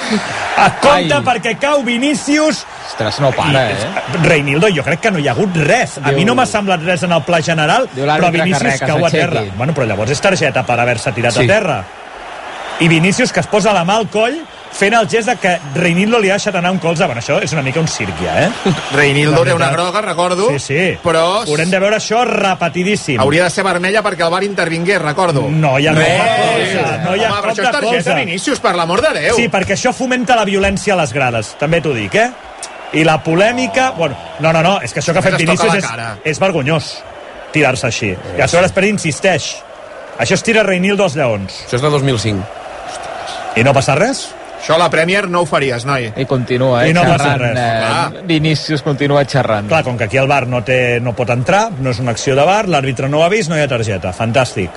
Compte perquè cau Vinícius. Ostres, no para, Reinildo, jo crec que no hi ha hagut res. A mi no m'ha semblat res en el pla general, però Vinícius cau a terra. Bueno, però llavors és targeta per haver-se tirat a terra. I Vinícius, que es posa la mà al coll, fent el gest de que Reinildo li ha deixat anar un colze. Bueno, això és una mica un circ, ja, Reinildo té una groga, recordo. Sí. Però haurem de veure això repetidíssim. Hauria de ser vermella perquè el VAR intervingués, recordo. No hi ha cop de colze. No hi ha cop de colze. Això és targeta, Vinícius, per l'amor de Déu. Sí, perquè això fomenta la violència a les grades. També t'ho dic, I la polèmica... Bueno, no, és que això que ha fet Vinícius és vergonyós, tirar-se així. I a sobre després insisteix. Això es tira Reinildo als lleons. Això és de 2005. I no passa res? Això a la Premier no ho faries, noi. I continua, I no xerrant. passa res. Vinícius continua xerrant. Clar, com que aquí el VAR no pot entrar, no és una acció de VAR, l'àrbitre no ho ha vist, no hi ha targeta. Fantàstic.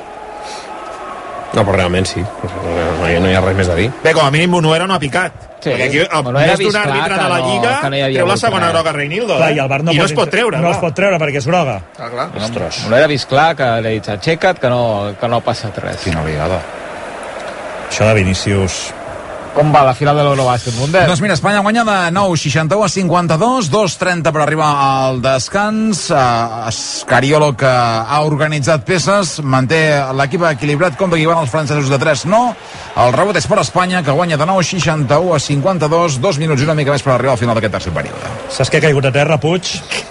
No, però realment sí. No hi ha res més a dir. Bé, com a mínim Bonuera no ha picat. Sí. Perquè aquí més d'un àrbitre de la Lliga treu la segona groga a Reinildo. Clar, i el VAR no es pot treure. No es pot treure perquè és groga. Clar. Ostres. No era vist clar que li ha dit aixeca't, que no ha passat res. Quina obligada. Això de Vinícius... Com va la final de l'Eurobàsquet, Mundet? Doncs mira, Espanya guanya de 9, 61-52, 2-30 per arribar al descans. Scariolo, que ha organitzat peces, manté l'equip equilibrat, com que hi van els francesos de 3, no. El rebot és per Espanya, que guanya de 9, 61-52, 2 minuts i una mica més per arribar al final d'aquest tercer període. Saps què ha caigut a terra, Puig?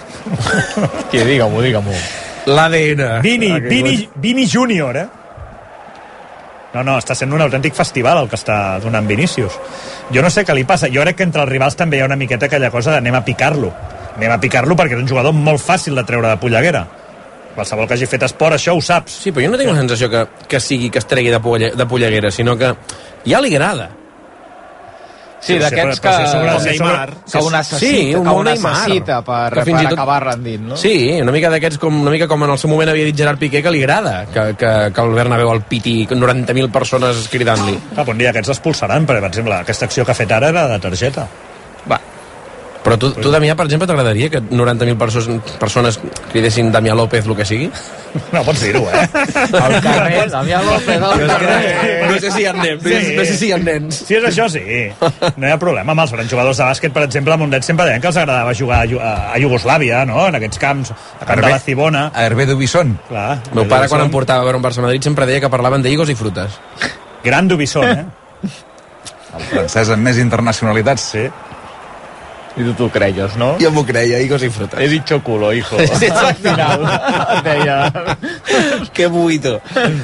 Qui, digue-m'ho. L'ADN. Vini Júnior, No, està sent un autèntic festival el que està donant Vinícius. Jo no sé què li passa. Jo crec que entre els rivals també hi ha una miqueta aquella cosa d'anem a picar-lo. Anem a picar-lo perquè és un jugador molt fàcil de treure de polleguera. Qualsevol que hagi fet esport, això ho saps. Sí, però jo no tinc la sensació que sigui que es tregui de polleguera, sinó que ja li agrada. Sí, d'aquests que ho necessita per acabar rendint, no? Sí, una mica d'aquests com en el seu moment havia dit Gerard Piqué, que li agrada que el Bernabéu el piti 90.000 persones cridant-li. Un dia aquests l'expulsaran, perquè, per exemple, aquesta acció que ha fet ara era de targeta. Va. Però tu, Damià, per exemple, t'agradaria que 90.000 persones cridessin Damià López, el que sigui? No pots dir-ho, El carrer, Damià López. No sé si hi ha nens. No sé si hi ha nens. Si és això, sí. No hi ha problema amb els grans jugadors de bàsquet. Per exemple, a Mundet sempre deien que els agradava jugar a Iugoslàvia, no? En aquests camps, a Camp de la Cibona. A Hervé Dubisson. Clar. Meu pare, quan em portava a veure un Barça-Madrid, sempre deia que parlaven de higos i frutes. Gran Dubisson, El francès amb més internacionalitats. Sí. I tu t'ho creies, no? Jo m'ho creia, higos i frutas. He dicho culo, hijo. Al final. Deia... Que buito.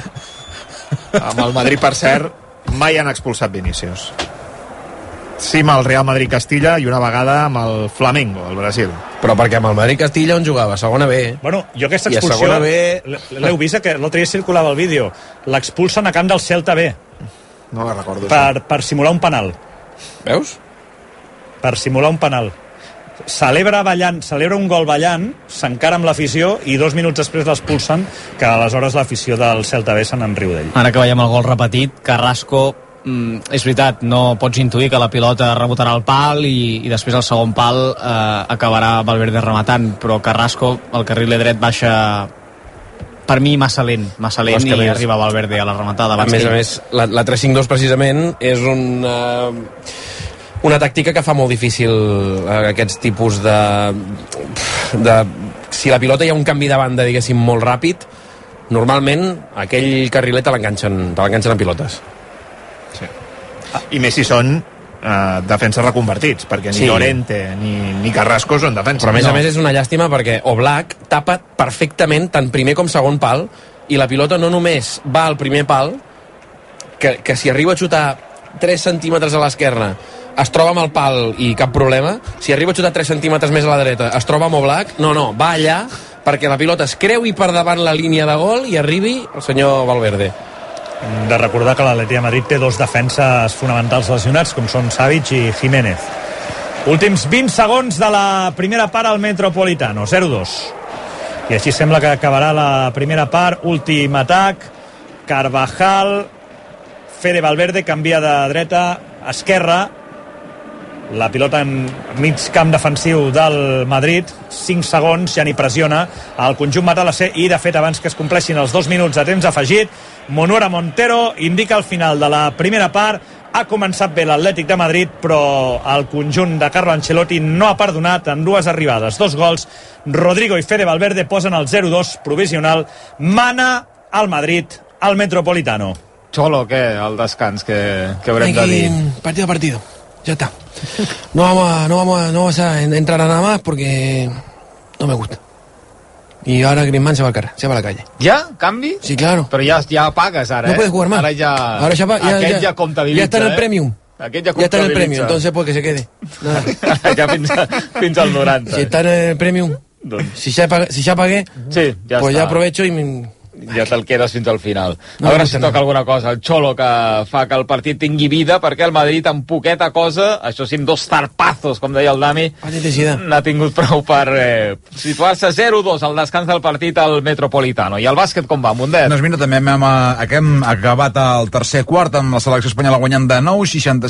Amb el Madrid, per cert, mai han expulsat Vinícius. Sí, amb el Real Madrid-Castilla i una vegada amb el Flamengo, el Brasil. Però perquè amb el Madrid-Castilla on jugava? Segona B. Bueno, jo aquesta expulsió... L'heu vist, que l'altre dia circulava el vídeo. L'expulsen a camp del Celta B. No la recordo. Per simular un penal. Veus? Per simular un penal. Celebra un gol ballant, s'encara amb l'afició i 2 minuts després l'expulsen, que aleshores l'afició del Celta B se n'enriu d'ell. Ara que veiem el gol repetit, Carrasco, és veritat, no pots intuir que la pilota rebotarà al pal i després al segon pal acabarà Valverde rematant, però Carrasco, el carril dret baixa per mi massa lent i arriba Valverde a la rematada. A més, la 3-5-2 precisament és una tàctica que fa molt difícil aquests tipus de... Si la pilota hi ha un canvi de banda, diguéssim, molt ràpid, normalment aquell carrilet te l'enganxen en pilotes. Sí. I més si són defenses reconvertits, perquè ni Llorente ni Carrasco són defenses. Però a més és una llàstima perquè Oblak tapa perfectament tant primer com segon pal i la pilota no només va al primer pal, que si arriba a xutar 3 centímetres a l'esquerra es troba amb el pal i cap problema, si arriba a xutar 3 centímetres més a la dreta es troba amb Oblak, no, va allà perquè la pilota es creui per davant la línia de gol i arribi el senyor Valverde. Hem de recordar que l'Atleti de Madrid té 2 defenses fonamentals lesionats, com són Savic i Jiménez. Últims 20 segons de la primera part al Metropolitano, 0-2. I així sembla que acabarà la primera part. Últim atac, Carvajal, Fede Valverde canvia de dreta a esquerra, la pilota en mig camp defensiu del Madrid, 5 segons, ja ni pressiona el conjunt matalasser i de fet abans que es compleixin els 2 minuts de temps afegit, Monuera Montero indica el final de la primera part Ha començat bé l'Atlètic de Madrid, però el conjunt de Carlo Ancelotti no ha perdonat en 2 arribades. 2 gols, Rodrigo i Fede Valverde posen el 0-2 provisional. Mana el Madrid al Metropolitano. Xolo, què? El descans que haurem de dir. Partido a partido. Ya está. No vamos a entrar a nada más porque no me gusta. Y ahora Griezmann se va a la calle. ¿Ya? ¿Canvi? Sí, claro. Però ja pagues ara, No puedes jugar más. Ahora ja comptabilitza. Ya está en el Premium. Aquest ja está en el Premium, entonces pues que se quede. Nada. Ja fins al 90. Si está en el Premium, si ya pagué, sí, ja pues està. ya aprovecho y... Ja te'l quedes fins al final. A veure si toca alguna cosa. El Xolo que fa que el partit tingui vida, perquè el Madrid amb poqueta cosa, això sí, amb 2 zarpazos, com deia el Dami, n'ha tingut prou per situar-se 0-2 al descans del partit al Metropolitano. I el bàsquet com va, Mundet? Doncs mira, també hem acabat el tercer quart amb la selecció espanyola guanyant de 9,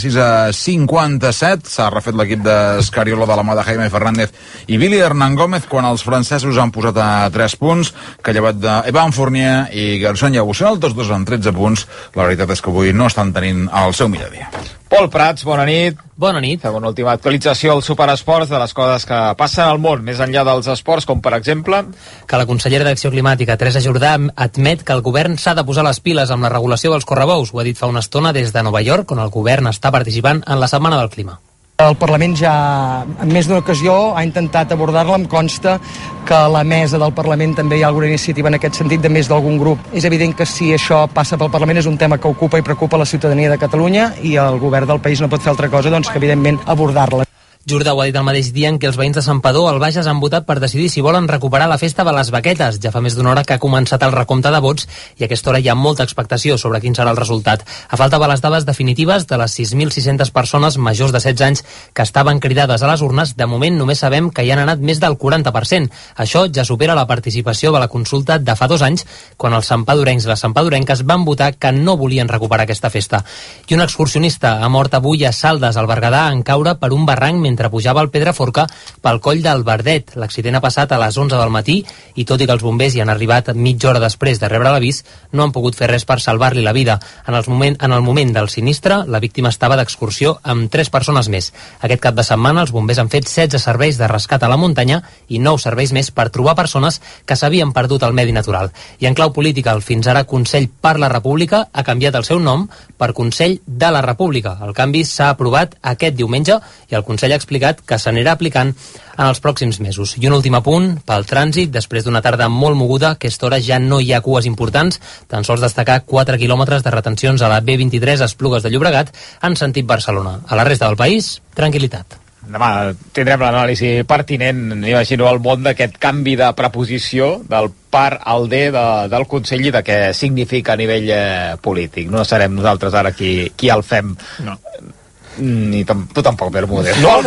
66-57. S'ha refet l'equip d'Escariola de la mà de Jaime Fernández i Billy Hernán Gómez, quan els francesos han posat a 3 punts, que llevat d'Evan Fournier i Garçon i Abucional, tots dos amb 13 punts. La veritat és que avui no estan tenint el seu millor dia. Pol Prats, bona nit. Bona nit. Fem una última actualització al Superesports de les coses que passen al món, més enllà dels esports, com per exemple... Que la consellera d'Acció Climàtica, Teresa Jordà, admet que el govern s'ha de posar les piles amb la regulació dels correbous. Ho ha dit fa una estona des de Nova York, on el govern està participant en la Setmana del Clima. El Parlament ja en més d'una ocasió ha intentat abordar-la. Em consta que a la mesa del Parlament també hi ha alguna iniciativa en aquest sentit de més d'algun grup. És evident que si això passa pel Parlament és un tema que ocupa i preocupa la ciutadania de Catalunya i el govern del país no pot fer altra cosa doncs, que evidentment abordar-la. Jordà ho ha dit el mateix dia en què els veïns de Santpedor al Bages han votat per decidir si volen recuperar la festa de les Baquetes. Ja fa més d'una hora que ha començat el recompte de vots i a aquesta hora hi ha molta expectació sobre quin serà el resultat. A falta de les dades definitives de les 6.600 persones majors de 16 anys que estaven cridades a les urnes, de moment només sabem que hi han anat més del 40%. Això ja supera la participació de la consulta de fa 2 anys, quan els santpedorencs i les santpedorenques van votar que no volien recuperar aquesta festa. I un excursionista ha mort avui a Saldes, al Berguedà, en caure per un barranc mentre pujava el Pedraforca pel coll del Verdet. L'accident ha passat a les 11 del matí i tot i que els bombers hi han arribat mitja hora després de rebre l'avís, no han pogut fer res per salvar-li la vida. En el moment del sinistre, la víctima estava d'excursió amb 3 persones més. Aquest cap de setmana els bombers han fet 16 serveis de rescat a la muntanya i 9 serveis més per trobar persones que s'havien perdut al medi natural. I en clau política, el fins ara Consell per la República ha canviat el seu nom per Consell de la República. El canvi s'ha aprovat aquest diumenge i el Consell ha explicat que s'anirà aplicant en els pròxims mesos. I un últim apunt pel trànsit. Després d'una tarda molt moguda, a aquesta hora ja no hi ha cues importants, tan sols destacar 4 quilòmetres de retencions a la B23 a Esplugues de Llobregat en sentit Barcelona. A la resta del país, tranquil·litat. Demà tindrem l'anàlisi pertinent, imagino, al món d'aquest canvi de preposició del par al D del Consell i de què significa a nivell polític. No serem nosaltres ara qui el fem. No. Ni tu tampoc, Bermúdez. No.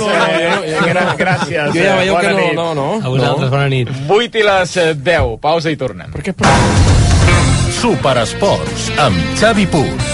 Gràcies. Jo ja veieu que no. A vosaltres, bona nit. 8 i les 10. Pausa i tornem. Per què? Superesports amb Xavi Puig.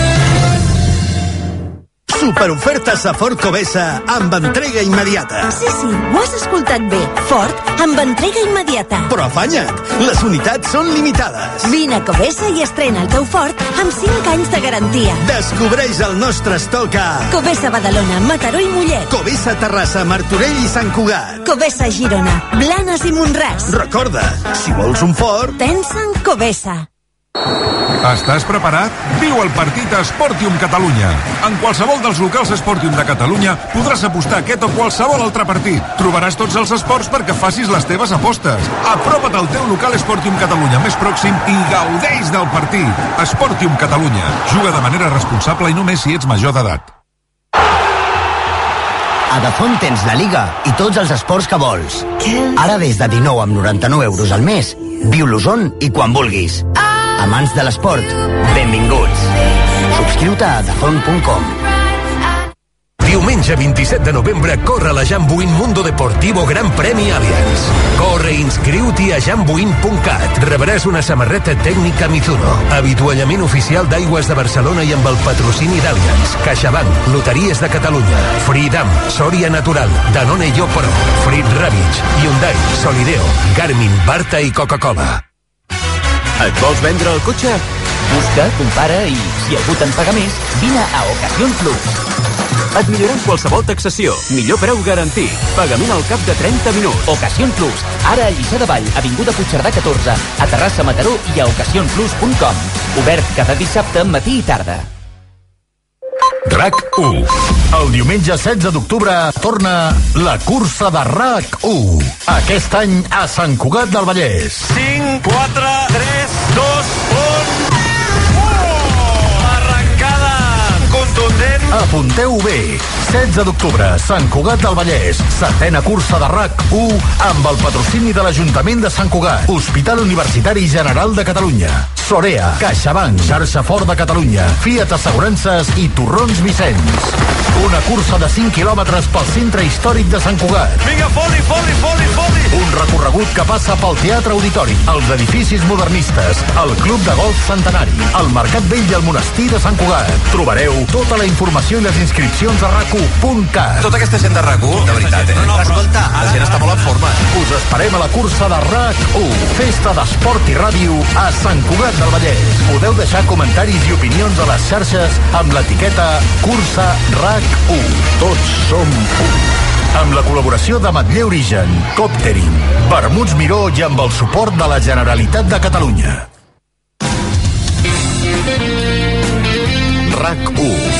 Superofertes a Ford Covesa amb entrega immediata. Sí, ho has escoltat bé. Ford amb entrega immediata. Però afanya't, les unitats són limitades. Vine a Covesa i estrena el teu Ford amb 5 anys de garantia. Descobreix el nostre estoc a Covesa Badalona, Mataró i Mollet. Covesa Terrassa, Martorell i Sant Cugat. Covesa Girona, Blanes i Montràs. Recorda, si vols un Ford, pensa en Covesa. Estàs preparat? Viu el partit a Sportium Catalunya. En qualsevol dels locals Sportium de Catalunya podràs apostar aquest o qualsevol altre partit. Trobaràs tots els esports perquè facis les teves apostes. Apropa't al teu local Sportium Catalunya més pròxim i gaudeix del partit. Sportium Catalunya. Juga de manera responsable i només si ets major d'edat. A Dazón tens la Liga i tots els esports que vols. Ara des de 19,99 € al mes. Viu-los on i quan vulguis. Amants de l'esport, benvinguts. Subscriu-te a dazón.com. Diumenge 27 de novembre corre la Jambuin Mundo Deportivo Gran Premi Allianz. Corre i inscriu-t'hi a jambuin.cat. Rebràs una samarreta tècnica Mizuno, avituallament oficial d'Aigües de Barcelona i amb el patrocini d'Allianz, CaixaBank, Loteries de Catalunya, Freedom, Soria Natural, Danone Yopro, Frit Ravitch, Hyundai, Solideo, Garmin, Barta i Coca-Cola. Et vols vendre el cotxe? Busca, compara i, si algú te'n paga més, vine a Ocasión Plus. Et millorem qualsevol taxació. Millor preu garantit. Pagament al cap de 30 minuts. Ocasión Plus. Ara a Lliçà de Vall, avinguda Puigcerdà 14, a Terrassa, Mataró i a ocasionplus.com. Obert cada dissabte, matí i tarda. RAC1. El diumenge 16 d'octubre torna la cursa de RAC1. Aquest any a Sant Cugat del Vallès. 5, 4, 3, 2, 1... Arrencada contundent. Apunteu bé. 16 d'octubre, Sant Cugat del Vallès. 7ª cursa de RAC1 amb el patrocini de l'Ajuntament de Sant Cugat, Hospital Universitari General de Catalunya, Sorea, CaixaBank, Xarxa Fort de Catalunya, Fiat Assegurances i Torrons Vicenç. Una cursa de 5 quilòmetres pel centre històric de Sant Cugat. Vinga, foli! Un recorregut que passa pel Teatre Auditori, els edificis modernistes, el Club de Golf Centenari, el Mercat Vell i el Monestir de Sant Cugat. Trobareu tota la informació i les inscripcions a RAC1.cat. Tota aquesta gent de RAC1, de veritat, Escolta, la gent està molt en forma. Us esperem a la cursa de RAC1, festa d'esport i ràdio a Sant Cugat del Vallès. Podeu deixar comentaris i opinions a les xarxes amb l'etiqueta Cursa RAC1. Tots som un. Amb la col·laboració de Matller Origen, Coptering, Vermuts Miró i amb el suport de la Generalitat de Catalunya. RAC1.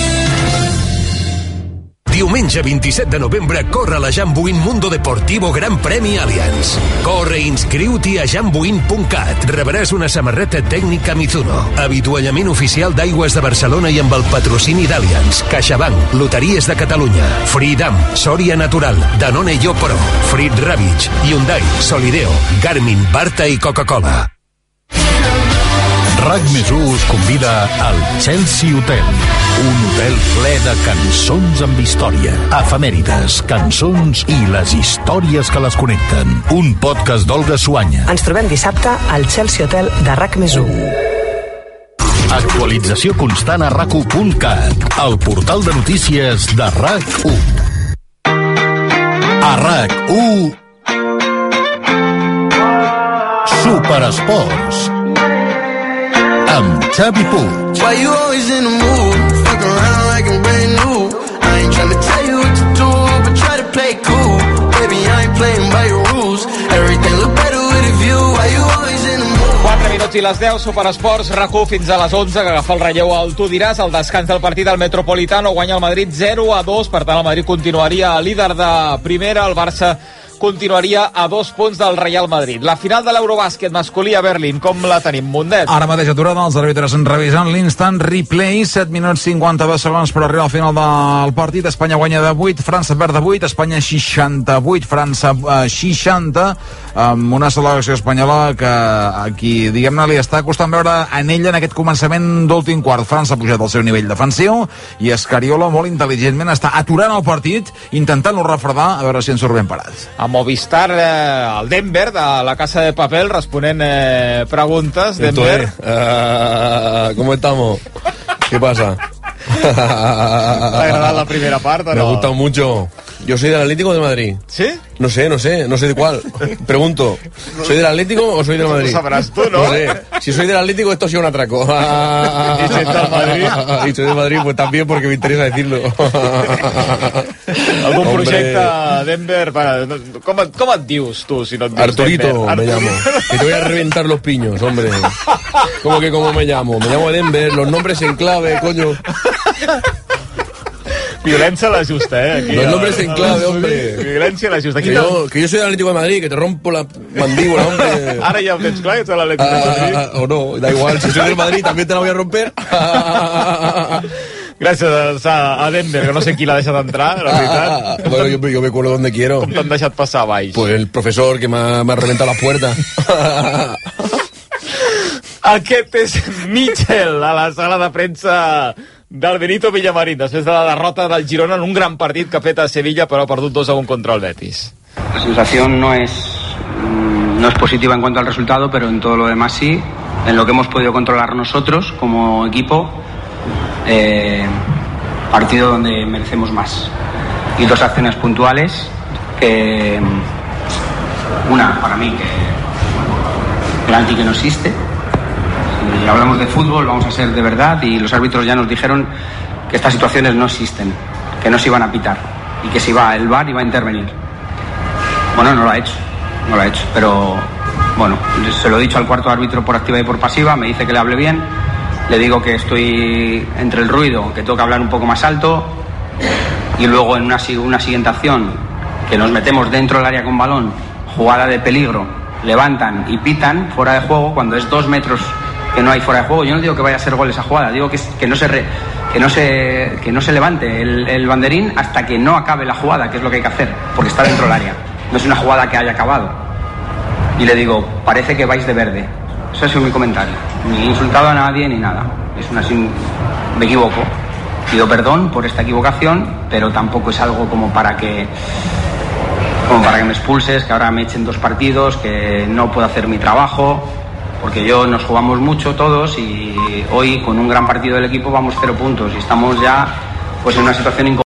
Diumenge 27 de novembre corre la Jambuin Mundo Deportivo Gran Premi Allianz. Corre i inscriu-t'hi a jambuin.cat. Rebràs una samarreta tècnica Mizuno, avituallament oficial d'Aigües de Barcelona i amb el patrocini d'Allianz, CaixaBank, Loteries de Catalunya, Freedom, Soria Natural, Danone Yo Pro, Frit Ravitch, Hyundai, Solideo, Garmin, Barta i Coca-Cola. RAC+1 us convida al Chelsea Hotel, un hotel ple de cançons amb història, efemèrides, cançons i les històries que les connecten. Un podcast d'Olga Suanya. Ens trobem dissabte al Chelsea Hotel de RAC+1. Actualització constant a RAC1.cat, el portal de notícies de RAC1. A RAC1 Superesports amb Xavi Puig. Why you always in the mood? Fuck around like I'm brand new. I ain't tryna tell you what to do, but try to play cool. Baby, I ain't playing by your rules. Everything look better with a view. Why you always in the mood? 4 minuts i les 10, Superesports, RAC1 fins a les 11, que agafa el relleu al Tu diràs. El descans del partit al Metropolitano guanya el Madrid 0-2, per tant el Madrid continuaria líder de primera, el Barça continuaria a 2 punts del Real Madrid. La final de l'Eurobàsquet masculí a Berlín, com la tenim, Mundet? Ara mateix aturada, els àrbitres revisant l'instant replay, 7 minuts 52 segons per arribar al final del partit. Espanya guanya de 8, França perd de 8, Espanya 68, França 60, amb una selecció espanyola que aquí, diguem-ne, li està costant veure en ella en aquest començament d'últim quart. França ha pujat el seu nivell defensiu i Escariola molt intel·ligentment està aturant el partit, intentant-lo refredar, a veure si en surt ben parat. Movistar, el Denver, de la Casa de Papel, responent preguntes. Denver. ¿Cómo estamos? ¿Qué pasa? ¿Te ha agradado la primera parte o no? Me ha gustado mucho. Yo soy del Atlético de Madrid. ¿Sí? No sé de cuál. Pregunto, ¿soy del Atlético o soy del Madrid? Lo sabrás tú, ¿no? No sé. Si soy del Atlético, esto ha sido un atraco. ¿Y si estás del Madrid? Y soy del Madrid, pues también, porque me interesa decirlo. Algun projecte, Denver? Com et dius, tu, si no et dius Arturito, Denver? me llamo. Que te voy a reventar los piños, hombre. ¿Cómo que cómo me llamo? Me llamo Denver, los nombres en clave, coño. Violència a la justa, aquí. Los nombres en clave, hombre. Violència a la justa. Que yo soy del Atlético de Madrid, que te rompo la mandíbula, hombre. Ara ja ho tens clar, que ets de l'Atlético de Madrid. O no, da igual. Si soy del Madrid, también te la voy a romper. Gràcies a Denver, que no sé qui l'ha deixat entrar, la veritat. Bueno, yo me cuelo donde quiero. Com t'han deixat passar baix? Pues el profesor que me ha reventado la puerta. Aquest és Mitchell, a la sala de premsa del Benito Villamarín, després de la derrota del Girona en un gran partit que ha fet a Sevilla, però ha perdut 2-1 contra el Betis. La sensación no es positiva en cuanto al resultado, pero en todo lo demás sí. En lo que hemos podido controlar nosotros como equipo, partido donde merecemos más. Y 2 acciones puntuales, que una para mí, que penalti que no existe, y hablamos de fútbol, vamos a ser de verdad, y los árbitros ya nos dijeron que estas situaciones no existen, que no se iban a pitar y que si iba el VAR iba a intervenir. Bueno, no lo ha hecho, pero bueno, se lo he dicho al cuarto árbitro por activa y por pasiva, me dice que le hable bien, le digo que estoy entre el ruido, que tengo que hablar un poco más alto, y luego en una siguiente acción, que nos metemos dentro del área con balón, jugada de peligro, levantan y pitan fuera de juego, cuando es 2 metros que no hay fuera de juego. Yo no digo que vaya a ser gol esa jugada, digo que no se levante el banderín hasta que no acabe la jugada, que es lo que hay que hacer, porque está dentro del área, no es una jugada que haya acabado. Y le digo, parece que vais de verde. Ese ha sido mi comentario, ni he insultado a nadie ni nada, me equivoco, pido perdón por esta equivocación, pero tampoco es algo como para que me expulses, que ahora me echen 2 partidos, que no puedo hacer mi trabajo, porque nos jugamos mucho todos, y hoy con un gran partido del equipo vamos 0 puntos y estamos ya pues en una situación incómoda.